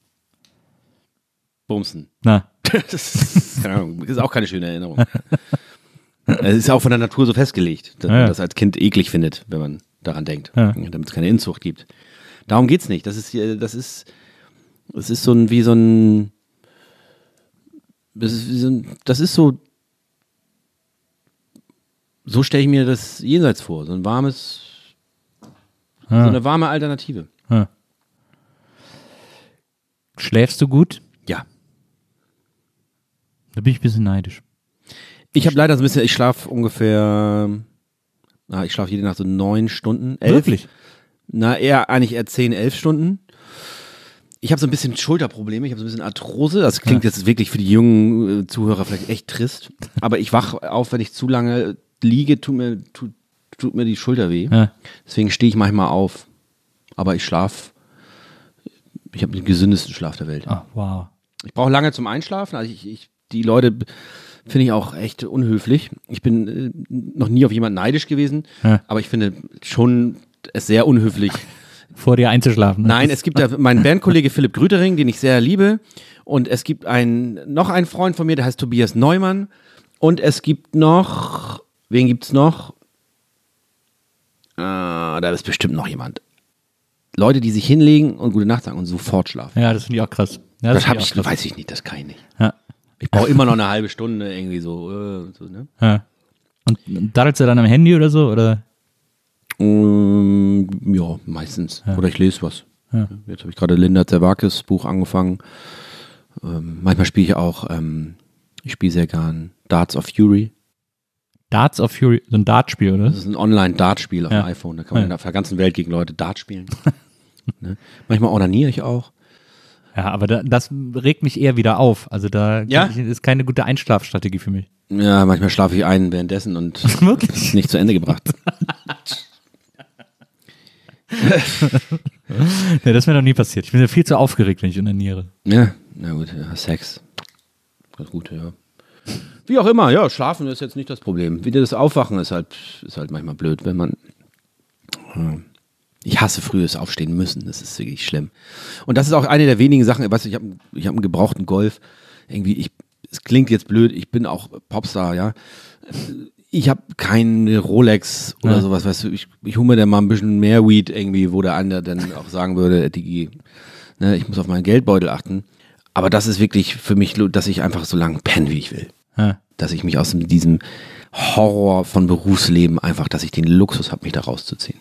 bumsen. Na, Das ist, keine Ahnung, ist auch keine schöne Erinnerung. Es ist ja auch von der Natur so festgelegt, dass man das als Kind eklig findet, wenn man daran denkt, damit es keine Inzucht gibt. Darum geht's nicht. Das ist so ein, so stelle ich mir das Jenseits vor, so ein warmes, so eine warme Alternative. schläfst du gut? Ja. Da bin ich ein bisschen neidisch. Ich habe leider so ein bisschen, ich schlafe jede Nacht so 9 Stunden, 11. Wirklich? Eigentlich eher 10, 11 Stunden. Ich habe so ein bisschen Schulterprobleme, ich habe so ein bisschen Arthrose. Das klingt jetzt wirklich für die jungen Zuhörer vielleicht echt trist. Aber ich wach auf, wenn ich zu lange liege, tut mir die Schulter weh. Ja. Deswegen stehe ich manchmal auf. Aber ich schlafe, ich habe den gesündesten Schlaf der Welt. Ah, wow. Ich brauche lange zum Einschlafen. Also die Leute finde ich auch echt unhöflich. Ich bin noch nie auf jemanden neidisch gewesen, aber ich finde schon es sehr unhöflich. Vor dir einzuschlafen. Ne? Nein, es gibt ja meinen Bandkollege Philipp Grütering, den ich sehr liebe. Und es gibt noch einen Freund von mir, der heißt Tobias Neumann. Und es gibt noch, wen gibt's noch? Da ist bestimmt noch jemand. Leute, die sich hinlegen und gute Nacht sagen und sofort schlafen. Ja, das finde ich auch krass. Ja, Das finde ich auch krass. weiß ich nicht, das kann ich nicht. Ja. Ich brauche immer noch eine halbe Stunde irgendwie so ne? Ja. Und daddelst du dann am Handy oder so? Oder? Ja, meistens. Ja. Oder ich lese was. Ja. Jetzt habe ich gerade Linda Zerwakis Buch angefangen. Manchmal spiele ich auch, ich spiele sehr gern Darts of Fury. Darts of Fury, so ein Dartspiel, oder? Das ist ein Online-Dartspiel auf dem iPhone. Da kann man auf der ganzen Welt gegen Leute Dart spielen. Ne? Manchmal onaniere ich auch. Ja, aber das regt mich eher wieder auf. Also da ist keine gute Einschlafstrategie für mich. Ja, manchmal schlafe ich ein währenddessen und Wirklich? nicht zu Ende gebracht. Ja, das ist mir noch nie passiert. Ich bin ja viel zu aufgeregt, wenn ich onaniere. Ja, na gut, ja, Sex. Das Gute, ja. Wie auch immer, ja, schlafen ist jetzt nicht das Problem. Wieder das Aufwachen ist halt manchmal blöd, wenn man. Ich hasse frühes Aufstehen müssen, das ist wirklich schlimm. Und das ist auch eine der wenigen Sachen, weißt du, ich hab einen gebrauchten Golf. Irgendwie, es klingt jetzt blöd, ich bin auch Popstar, ja. Ich habe keine Rolex oder sowas, weißt du, ich hole mir dann mal ein bisschen mehr Weed irgendwie, wo der andere dann auch sagen würde, ich muss auf meinen Geldbeutel achten. Aber das ist wirklich für mich, dass ich einfach so lange penne, wie ich will. Ja. Dass ich mich aus diesem Horror von Berufsleben einfach, dass ich den Luxus habe, mich da rauszuziehen.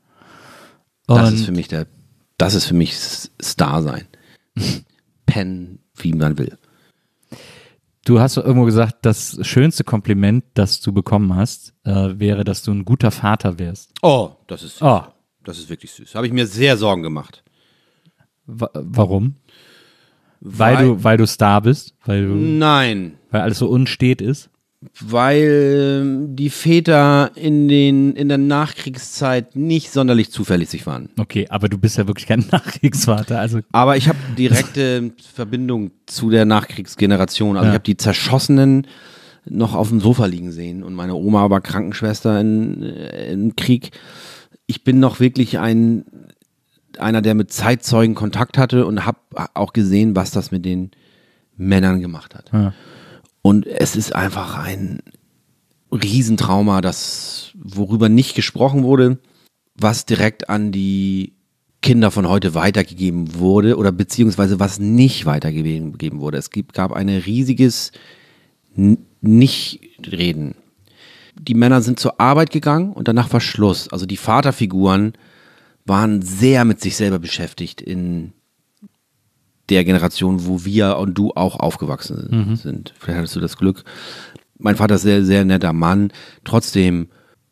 Das ist für mich Star sein. Pennen, wie man will. Du hast irgendwo gesagt, das schönste Kompliment, das du bekommen hast, wäre, dass du ein guter Vater wärst. Oh, das ist süß. Oh. Das ist wirklich süß. Habe ich mir sehr Sorgen gemacht. Warum? Weil du Star bist? Nein. Weil alles so unstet ist? Weil die Väter in der Nachkriegszeit nicht sonderlich zuverlässig waren. Okay, aber du bist ja wirklich kein Nachkriegsvater. Also Aber ich habe direkte Verbindung zu der Nachkriegsgeneration. Also ich habe die Zerschossenen noch auf dem Sofa liegen sehen und meine Oma war Krankenschwester im Krieg. Ich bin noch wirklich einer, der mit Zeitzeugen Kontakt hatte und habe auch gesehen, was das mit den Männern gemacht hat. Ja. Und es ist einfach ein Riesentrauma, worüber nicht gesprochen wurde, was direkt an die Kinder von heute weitergegeben wurde oder beziehungsweise was nicht weitergegeben wurde. Es gab ein riesiges Nichtreden. Die Männer sind zur Arbeit gegangen und danach war Schluss. Also die Vaterfiguren waren sehr mit sich selber beschäftigt in der Generation, wo wir und du auch aufgewachsen sind. Vielleicht hattest du das Glück. Mein Vater ist sehr, sehr netter Mann. Trotzdem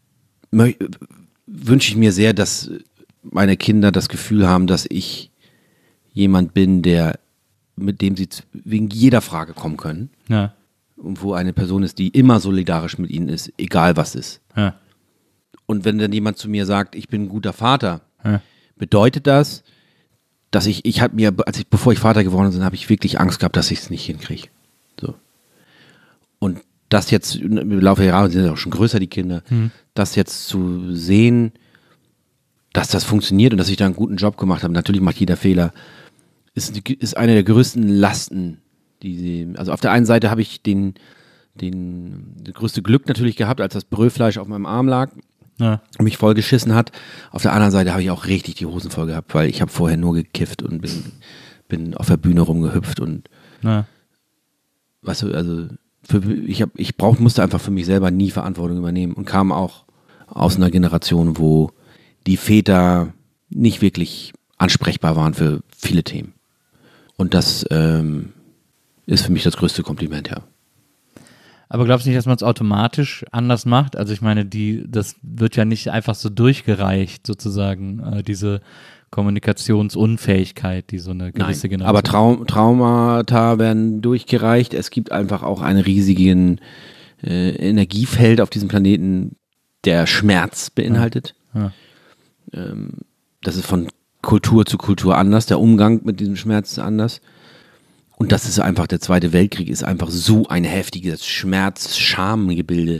wünsche ich mir sehr, dass meine Kinder das Gefühl haben, dass ich jemand bin, mit dem sie wegen jeder Frage kommen können. Ja. Und wo eine Person ist, die immer solidarisch mit ihnen ist, egal was ist. Ja. Und wenn dann jemand zu mir sagt, ich bin ein guter Vater, bedeutet das, dass bevor ich Vater geworden bin, habe ich wirklich Angst gehabt, dass ich es nicht hinkriege. So. Und das jetzt im Laufe der Jahre, sind ja auch schon größer, die Kinder, das jetzt zu sehen, dass das funktioniert und dass ich da einen guten Job gemacht habe. Natürlich macht jeder Fehler. Ist eine der größten Lasten, also auf der einen Seite habe ich das größte Glück natürlich gehabt, als das Brüllfleisch auf meinem Arm lag und mich voll geschissen hat. Auf der anderen Seite habe ich auch richtig die Hosen voll gehabt, weil ich habe vorher nur gekifft und bin auf der Bühne rumgehüpft und weißt du, also musste einfach für mich selber nie Verantwortung übernehmen und kam auch aus einer Generation, wo die Väter nicht wirklich ansprechbar waren für viele Themen. Und das ist für mich das größte Kompliment, ja. Aber glaubst du nicht, dass man es automatisch anders macht? Also ich meine, das wird ja nicht einfach so durchgereicht, sozusagen, diese Kommunikationsunfähigkeit, die so eine gewisse Generation. Aber Traumata werden durchgereicht. Es gibt einfach auch ein riesiges Energiefeld auf diesem Planeten, der Schmerz beinhaltet. Ja. Das ist von Kultur zu Kultur anders. Der Umgang mit diesem Schmerz ist anders. Und das ist einfach, der Zweite Weltkrieg ist einfach so ein heftiges Schmerz-Scham-Gebilde.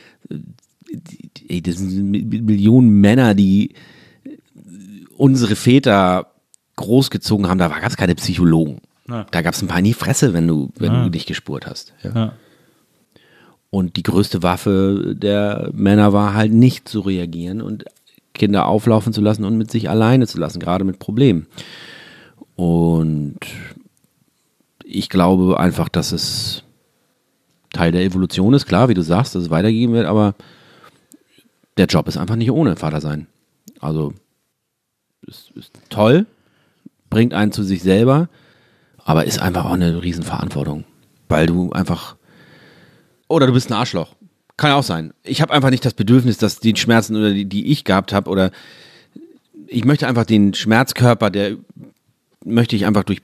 Das sind Millionen Männer, die unsere Väter großgezogen haben. Da gab es keine Psychologen. Ja. Da gab es ein paar in die Fresse, wenn du dich gespurt hast. Ja. Ja. Und die größte Waffe der Männer war halt nicht zu reagieren und Kinder auflaufen zu lassen und mit sich alleine zu lassen, gerade mit Problemen. Und ich glaube einfach, dass es Teil der Evolution ist, klar, wie du sagst, dass es weitergegeben wird, aber der Job ist einfach nicht ohne Vater sein. Also ist toll, bringt einen zu sich selber, aber ist einfach auch eine Riesenverantwortung, weil du einfach, oder du bist ein Arschloch. Kann auch sein. Ich habe einfach nicht das Bedürfnis, dass die Schmerzen oder die ich gehabt habe, oder ich möchte einfach den Schmerzkörper, möchte ich einfach durch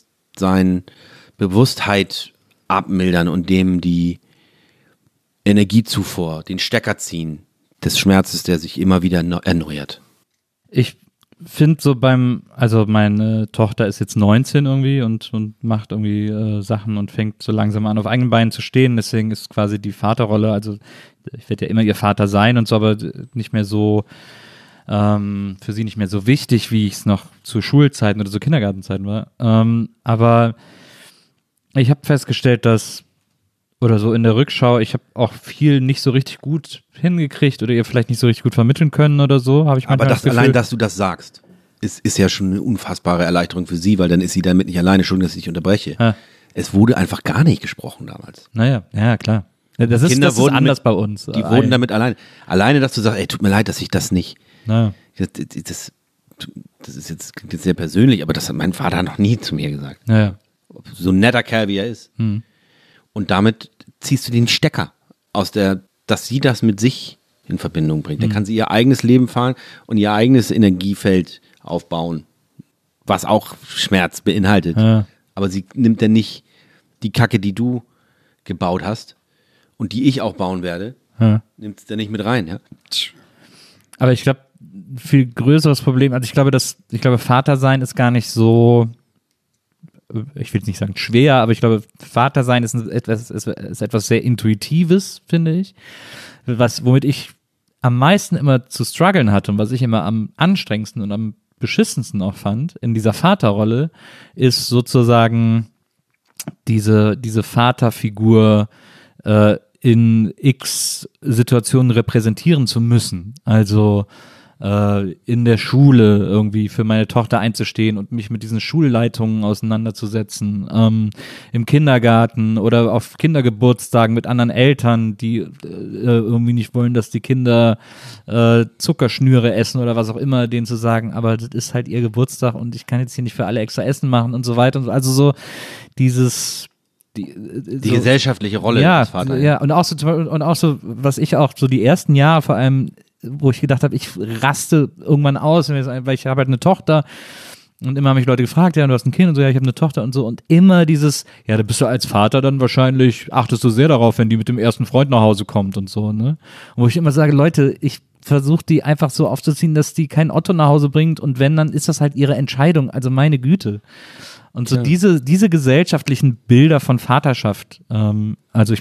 Bewusstheit abmildern und dem die Energiezufuhr, den Stecker ziehen des Schmerzes, der sich immer wieder erneuert. Ich finde so also meine Tochter ist jetzt 19 irgendwie und macht irgendwie Sachen und fängt so langsam an, auf eigenen Beinen zu stehen. Deswegen ist quasi die Vaterrolle, also ich werde ja immer ihr Vater sein und so, aber nicht mehr so, für sie nicht mehr so wichtig, wie ich es noch zu Schulzeiten oder zu Kindergartenzeiten war. Aber ich habe festgestellt, oder so in der Rückschau, ich habe auch viel nicht so richtig gut hingekriegt oder ihr vielleicht nicht so richtig gut vermitteln können oder so, habe ich manchmal das Gefühl. Allein, dass du das sagst, ist ja schon eine unfassbare Erleichterung für sie, weil dann ist sie damit nicht alleine, schon, dass ich dich unterbreche. Ja. Es wurde einfach gar nicht gesprochen damals. Naja, ja, klar. Das ist anders bei uns. Die wurden damit alleine, dass du sagst, ey, tut mir leid, dass ich das nicht. Naja. Das ist jetzt, klingt jetzt sehr persönlich, aber das hat mein Vater noch nie zu mir gesagt. Naja. So ein netter Kerl, wie er ist. Und damit ziehst du den Stecker dass sie das mit sich in Verbindung bringt. Dann kann sie ihr eigenes Leben fahren und ihr eigenes Energiefeld aufbauen, was auch Schmerz beinhaltet. Ja. Aber sie nimmt dann nicht die Kacke, die du gebaut hast und die ich auch bauen werde, nimmt es dann nicht mit rein. Ja? Aber ich glaube, viel größeres Problem, also ich glaube, Vater sein ist gar nicht so, ich will jetzt nicht sagen schwer, aber ich glaube, Vater sein ist etwas sehr Intuitives, finde ich, womit ich am meisten immer zu strugglen hatte und was ich immer am anstrengendsten und am beschissensten auch fand in dieser Vaterrolle, ist sozusagen diese Vaterfigur in x Situationen repräsentieren zu müssen. Also in der Schule irgendwie für meine Tochter einzustehen und mich mit diesen Schulleitungen auseinanderzusetzen, im Kindergarten oder auf Kindergeburtstagen mit anderen Eltern, die irgendwie nicht wollen, dass die Kinder Zuckerschnüre essen oder was auch immer, denen zu sagen, aber das ist halt ihr Geburtstag und ich kann jetzt hier nicht für alle extra Essen machen und so weiter. Also so die gesellschaftliche Rolle des Vaters. Ja, und auch so, was ich auch so die ersten Jahre vor allem, wo ich gedacht habe, ich raste irgendwann aus, weil ich habe halt eine Tochter und immer haben mich Leute gefragt, ja, du hast ein Kind und so, ja, ich habe eine Tochter und so und immer dieses, ja, da bist du als Vater dann wahrscheinlich, achtest du sehr darauf, wenn die mit dem ersten Freund nach Hause kommt und so, ne? Und wo ich immer sage, Leute, ich versuche die einfach so aufzuziehen, dass die kein Otto nach Hause bringt und wenn, dann ist das halt ihre Entscheidung, also meine Güte. Und so diese gesellschaftlichen Bilder von Vaterschaft, also ich meine,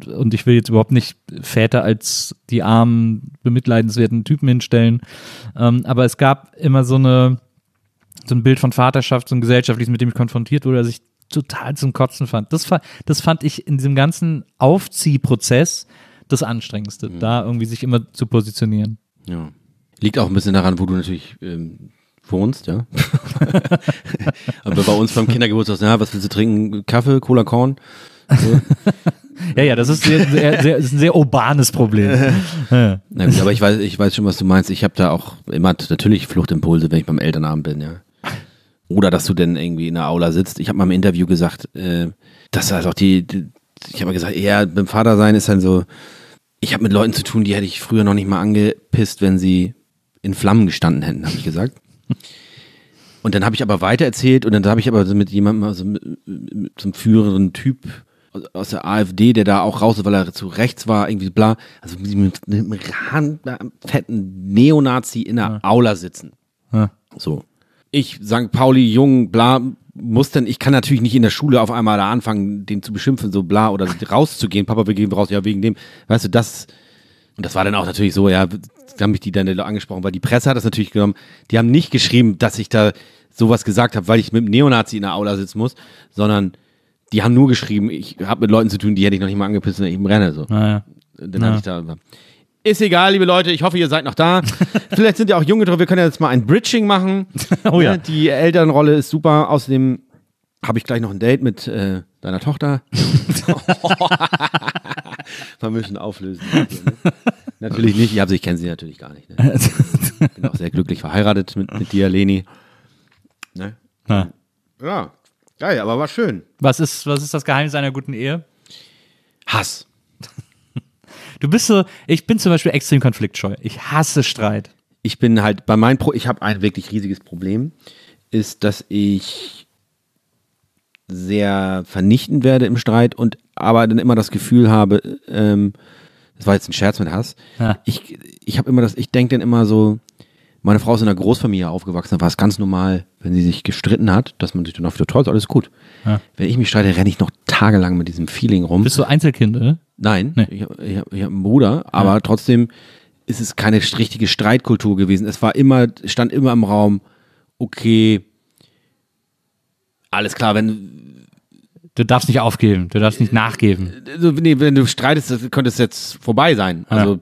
und ich will jetzt überhaupt nicht Väter als die armen, bemitleidenswerten Typen hinstellen, aber es gab immer so ein Bild von Vaterschaft, so ein gesellschaftliches, mit dem ich konfrontiert wurde, das ich total zum Kotzen fand. Das fand ich in diesem ganzen Aufziehprozess das Anstrengendste, da irgendwie sich immer zu positionieren. Ja. Liegt auch ein bisschen daran, wo du natürlich wohnst, ja. Aber bei uns beim Kindergeburtstag, was willst du trinken? Kaffee, Cola, Korn? So. Ja, das ist ist ein sehr urbanes Problem. Ja. Na gut, aber ich weiß schon, was du meinst. Ich habe da auch immer natürlich Fluchtimpulse, wenn ich beim Elternabend bin, ja. Oder dass du denn irgendwie in der Aula sitzt. Ich habe mal im Interview gesagt, dass halt auch ich habe mal gesagt, eher beim Vatersein ist dann so, ich habe mit Leuten zu tun, die hätte ich früher noch nicht mal angepisst, wenn sie in Flammen gestanden hätten, habe ich gesagt. Und dann habe ich aber weiter erzählt und dann habe ich aber so mit jemandem, also mit so einem führenden Typ aus der AfD, der da auch raus ist, weil er zu rechts war, irgendwie bla, also mit einem fetten Neonazi in der Aula sitzen. Ja. So. Ich, St. Pauli, Jung, bla, ich kann natürlich nicht in der Schule auf einmal da anfangen, den zu beschimpfen, so bla, oder rauszugehen, Papa, wir gehen raus, ja, wegen dem, weißt du, und das war dann auch natürlich so, ja, da haben mich die dann angesprochen, weil die Presse hat das natürlich genommen, die haben nicht geschrieben, dass ich da sowas gesagt habe, weil ich mit einem Neonazi in der Aula sitzen muss, sondern die haben nur geschrieben, ich habe mit Leuten zu tun, die hätte ich noch nicht mal angepisst, wenn ich im Renne, so. Ja. Dann hatte ich da... Ist egal, liebe Leute, ich hoffe, ihr seid noch da. Vielleicht sind ja auch Junge drauf, wir können ja jetzt mal ein Bridging machen. Oh ja. Die Elternrolle ist super, außerdem habe ich gleich noch ein Date mit deiner Tochter. Wir müssen auflösen. Natürlich nicht, ich kenne sie natürlich gar nicht. Ne? Bin auch sehr glücklich verheiratet mit dir, Leni. Ne? Ja, geil, aber war schön. Was ist das Geheimnis einer guten Ehe? Hass. Du bist so, ich bin zum Beispiel extrem konfliktscheu. Ich hasse Streit. Ich bin halt ich habe ein wirklich riesiges Problem, ist, dass ich sehr vernichtend werde im Streit und aber dann immer das Gefühl habe, das war jetzt ein Scherz mit Hass, Ja. ich habe immer ich denke dann immer so, meine Frau ist in einer Großfamilie aufgewachsen, da war es ganz normal, wenn sie sich gestritten hat, dass man sich dann auch wieder toll ist, alles gut. Ja. Wenn ich mich streite, renne ich noch tagelang mit diesem Feeling rum. Bist du Einzelkind, oder? Nein, Nee. ich hab einen Bruder, aber trotzdem ist es keine richtige Streitkultur gewesen. Es stand immer im Raum, okay, alles klar, Du darfst nicht aufgeben, du darfst nicht nachgeben. wenn du streitest, könnte es jetzt vorbei sein. Also,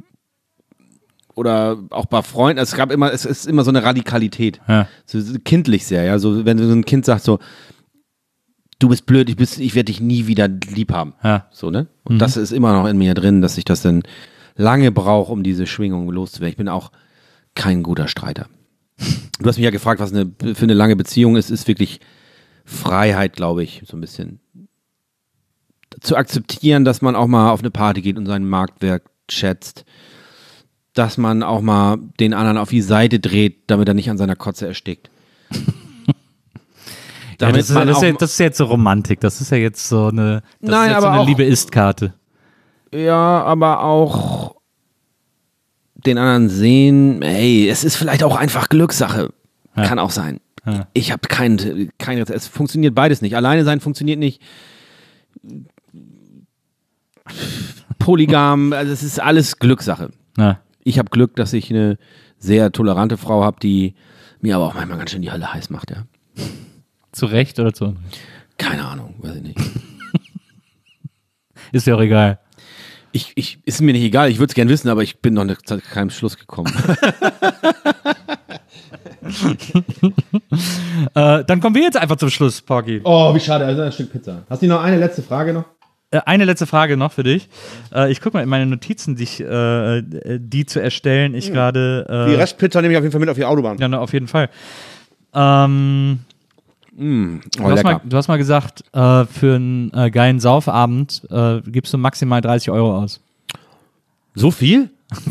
oder auch bei Freunden, es ist immer so eine Radikalität. Ja. So kindlich sehr, ja. So, wenn so ein Kind sagt so, du bist blöd, ich werde dich nie wieder lieb haben. Ja. So, ne? Und das ist immer noch in mir drin, dass ich das dann lange brauche, um diese Schwingung loszuwerden. Ich bin auch kein guter Streiter. Du hast mich ja gefragt, was für eine lange Beziehung ist. Ist wirklich Freiheit, glaube ich, so ein bisschen. Zu akzeptieren, dass man auch mal auf eine Party geht und seinen Marktwert schätzt. Dass man auch mal den anderen auf die Seite dreht, damit er nicht an seiner Kotze erstickt. Ja, das ist jetzt so Romantik, das ist ja jetzt so eine, Liebe-Ist-Karte. Ja, aber auch den anderen sehen, hey, es ist vielleicht auch einfach Glückssache. Ja. Kann auch sein. Ja. Ich habe es funktioniert beides nicht. Alleine sein funktioniert nicht. Polygam, also es ist alles Glückssache. Ja. Ich habe Glück, dass ich eine sehr tolerante Frau habe, die mir aber auch manchmal ganz schön die Hölle heiß macht, ja. Zu Recht oder zu Unrecht? Keine Ahnung, weiß ich nicht. Ist ja auch egal. Ist mir nicht egal, ich würde es gerne wissen, aber ich bin noch zu keinem Schluss gekommen. Dann kommen wir jetzt einfach zum Schluss, Porky. Oh, wie schade, also ein Stück Pizza. Hast du noch eine letzte Frage noch? Eine letzte Frage noch für dich. Ich gucke mal in meine Notizen, die zu erstellen, ich gerade... Die Restpizza nehme ich auf jeden Fall mit auf die Autobahn. Ja, auf jeden Fall. Oh, Du hast mal gesagt, für einen geilen Saufabend gibst du maximal 30 Euro aus. So viel?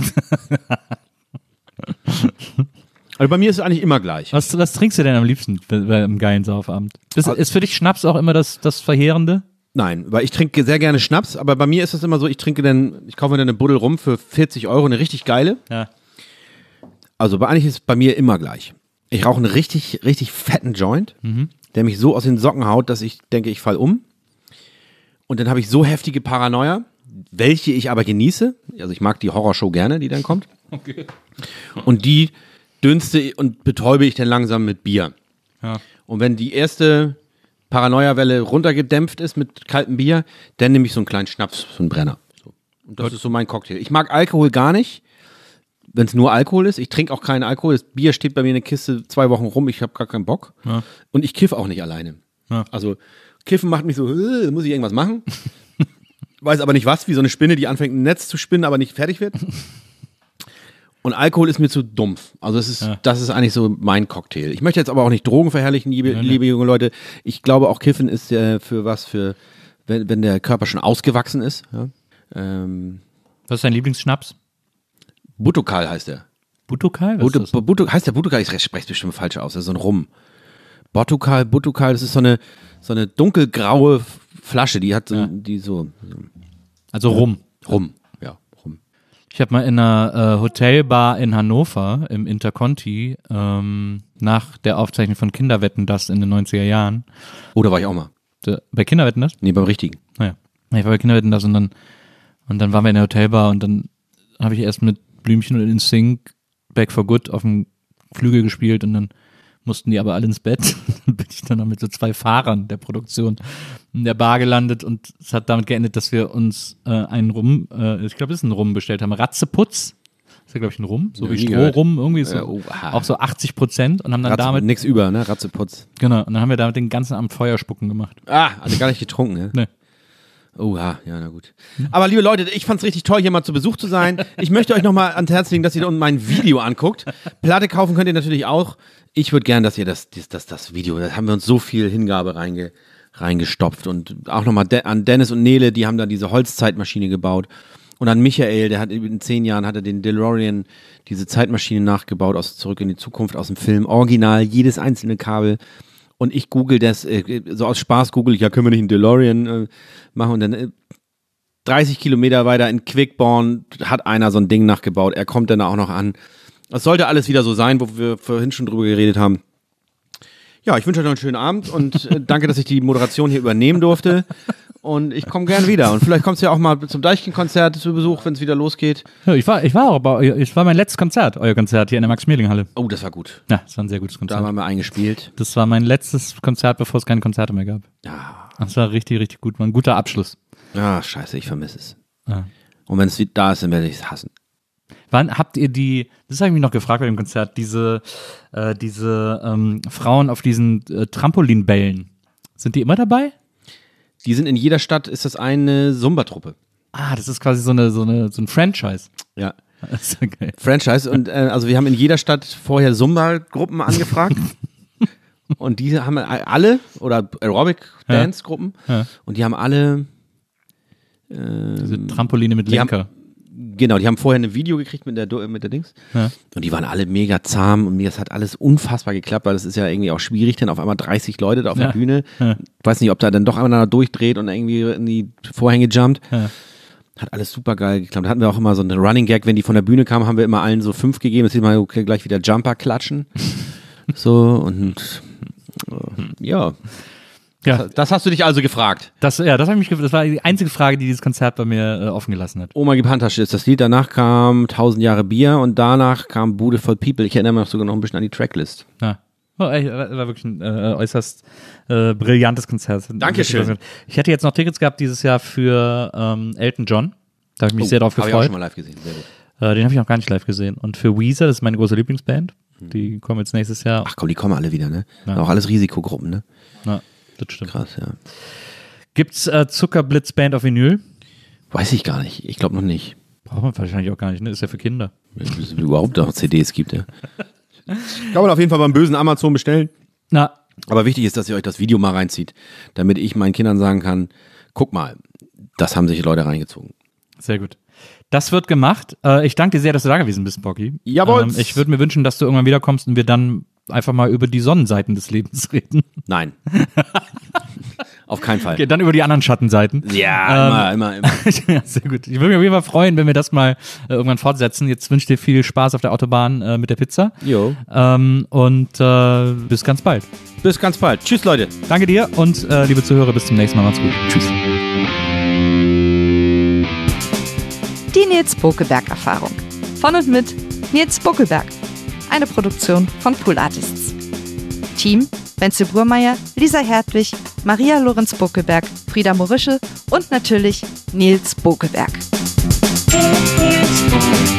Also bei mir ist es eigentlich immer gleich. Was trinkst du denn am liebsten bei einem geilen Saufabend? Ist für dich Schnaps auch immer das Verheerende? Nein, weil ich trinke sehr gerne Schnaps, aber bei mir ist es immer so, ich kaufe mir dann eine Buddel rum für 40 Euro, eine richtig geile. Ja. Also eigentlich ist es bei mir immer gleich. Ich rauche einen richtig, richtig fetten Joint, der mich so aus den Socken haut, dass ich denke, ich fall um. Und dann habe ich so heftige Paranoia, welche ich aber genieße. Also ich mag die Horrorshow gerne, die dann kommt. Okay. Und die dünste und betäube ich dann langsam mit Bier. Ja. Und wenn die erste Paranoia-Welle runtergedämpft ist mit kaltem Bier, dann nehme ich so einen kleinen Schnaps, so einen Brenner. So. Und das ist so mein Cocktail. Ich mag Alkohol gar nicht, wenn es nur Alkohol ist. Ich trinke auch keinen Alkohol. Das Bier steht bei mir in der Kiste 2 Wochen rum. Ich habe gar keinen Bock. Ja. Und ich kiff auch nicht alleine. Ja. Also Kiffen macht mich so, muss ich irgendwas machen? Weiß aber nicht was, wie so eine Spinne, die anfängt ein Netz zu spinnen, aber nicht fertig wird. Und Alkohol ist mir zu dumpf. Also das ist eigentlich so mein Cocktail. Ich möchte jetzt aber auch nicht Drogen verherrlichen, liebe junge Leute. Ich glaube auch Kiffen ist wenn der Körper schon ausgewachsen ist. Ja. Was ist dein Lieblingsschnaps? Butukal heißt der. Butukal? Heißt der Butukal? Ich spreche es bestimmt falsch aus. Das ist so ein Rum. Butukal, das ist so eine dunkelgraue Flasche, die hat so. Also Rum. Rum. Ich habe mal in einer Hotelbar in Hannover im Interconti nach der Aufzeichnung von Kinderwetten, das in den 90er Jahren. Oh, da war ich auch mal. Bei Kinderwetten, das? Nee, beim richtigen. Naja. Ich war bei Kinderwetten, das und dann waren wir in der Hotelbar und dann habe ich erst mit Blümchen und NSYNC Back for Good auf dem Flügel gespielt und dann mussten die aber alle ins Bett. Dann bin ich dann noch mit so 2 Fahrern der Produktion in der Bar gelandet und es hat damit geendet, dass wir uns einen Rum, ich glaube, das ist ein Rum bestellt haben. Ratzeputz. Das ist ja, glaube ich, ein Rum. So wie Strohrum, irgendwie so. Auch so 80% und haben dann damit. Nix über, ne? Ratzeputz. Genau. Und dann haben wir damit den ganzen Abend Feuerspucken gemacht. Also gar nicht getrunken, ne? Nee. Ja, na gut. Aber liebe Leute, ich fand's richtig toll, hier mal zu Besuch zu sein. Ich möchte euch nochmal ans Herz legen, dass ihr da unten mein Video anguckt. Platte kaufen könnt ihr natürlich auch. Ich würde gern, dass ihr das Video, da haben wir uns so viel Hingabe reingestopft und auch nochmal an Dennis und Nele, die haben da diese Holzzeitmaschine gebaut und an Michael, der hat in 10 Jahren hat er den DeLorean, diese Zeitmaschine nachgebaut aus Zurück in die Zukunft aus dem Film, original, jedes einzelne Kabel. Und ich google das, so aus Spaß google ich, ja, können wir nicht einen DeLorean machen und dann 30 Kilometer weiter in Quickborn hat einer so ein Ding nachgebaut, er kommt dann auch noch an. Das sollte alles wieder so sein, wo wir vorhin schon drüber geredet haben. Ja, ich wünsche euch noch einen schönen Abend und danke, dass ich die Moderation hier übernehmen durfte. Und ich komme gern wieder. Und vielleicht kommst du ja auch mal zum Deichkind-Konzert zu Besuch, wenn es wieder losgeht. Ja, ich war mein letztes Konzert, euer Konzert hier in der Max-Schmeling-Halle. Oh, das war gut. Ja, das war ein sehr gutes Konzert. Da haben wir eingespielt. Das war mein letztes Konzert, bevor es keine Konzerte mehr gab. Ja. Das war richtig, richtig gut. War ein guter Abschluss. Ja, scheiße, ich vermisse es. Ja. Und wenn es da ist, dann werde ich es hassen. Wann habt ihr das habe ich mich noch gefragt bei dem Konzert, diese Frauen auf diesen Trampolinbällen, sind die immer dabei? Die sind in jeder Stadt, ist das eine Zumba-Truppe. Das ist quasi so ein Franchise. Ja. Das ist ja geil. Franchise und also wir haben in jeder Stadt vorher Zumba-Gruppen angefragt und die haben alle, oder Aerobic-Dance-Gruppen und die haben alle diese Trampoline mit Lenker. Die haben vorher ein Video gekriegt mit der Dings. Ja. Und die waren alle mega zahm und das hat alles unfassbar geklappt, weil das ist ja irgendwie auch schwierig, denn auf einmal 30 Leute da auf der Bühne. Ja. Weiß nicht, ob da dann doch einer durchdreht und irgendwie in die Vorhänge jumpt. Ja. Hat alles super geil geklappt. Da hatten wir auch immer so eine Running Gag, wenn die von der Bühne kamen, haben wir immer allen so 5 gegeben. Jetzt sieht man, okay, gleich wieder Jumper klatschen. So und ja. Ja. Das hast du dich also gefragt. Das war die einzige Frage, die dieses Konzert bei mir offen gelassen hat. Oma gib Handtasche ist das Lied. Danach kam 1000 Jahre Bier und danach kam Bude voll People. Ich erinnere mich sogar noch ein bisschen an die Tracklist. Ja. War wirklich ein äußerst brillantes Konzert. Dankeschön. Ich hätte jetzt noch Tickets gehabt dieses Jahr für Elton John. Da habe ich mich sehr drauf gefreut. Habe ich auch schon mal live gesehen. Sehr gut. Den habe ich noch gar nicht live gesehen. Und für Weezer, das ist meine große Lieblingsband. Die kommen jetzt nächstes Jahr. Ach komm, die kommen alle wieder, ne? Ja. Auch alles Risikogruppen, ne? Ja. Das stimmt. Krass, ja. Gibt's Zuckerblitz-Band auf Vinyl? Weiß ich gar nicht. Ich glaube noch nicht. Braucht man wahrscheinlich auch gar nicht, ne? Ist ja für Kinder. Wenn es überhaupt noch CDs gibt, ja. Kann man auf jeden Fall beim bösen Amazon bestellen. Na. Aber wichtig ist, dass ihr euch das Video mal reinzieht, damit ich meinen Kindern sagen kann, guck mal, das haben sich Leute reingezogen. Sehr gut. Das wird gemacht. Ich danke dir sehr, dass du da gewesen bist, Bocky. Jawohl. Ich würde mir wünschen, dass du irgendwann wiederkommst und wir dann einfach mal über die Sonnenseiten des Lebens reden. Nein. Auf keinen Fall. Okay, dann über die anderen Schattenseiten. Ja, immer. Ja, sehr gut. Ich würde mich auf jeden Fall freuen, wenn wir das mal irgendwann fortsetzen. Jetzt wünsche ich dir viel Spaß auf der Autobahn mit der Pizza. Jo. Und bis ganz bald. Bis ganz bald. Tschüss, Leute. Danke dir und liebe Zuhörer, bis zum nächsten Mal. Macht's gut. Tschüss. Die Nils Bokelberg-Erfahrung. Von und mit Nils Bokelberg. Eine Produktion von Pool Artists. Team: Wenzel Burmeier, Lisa Hertwig, Maria Lorenz Bokelberg, Frieda Morische und natürlich Nils Bokelberg. Nils Bokelberg.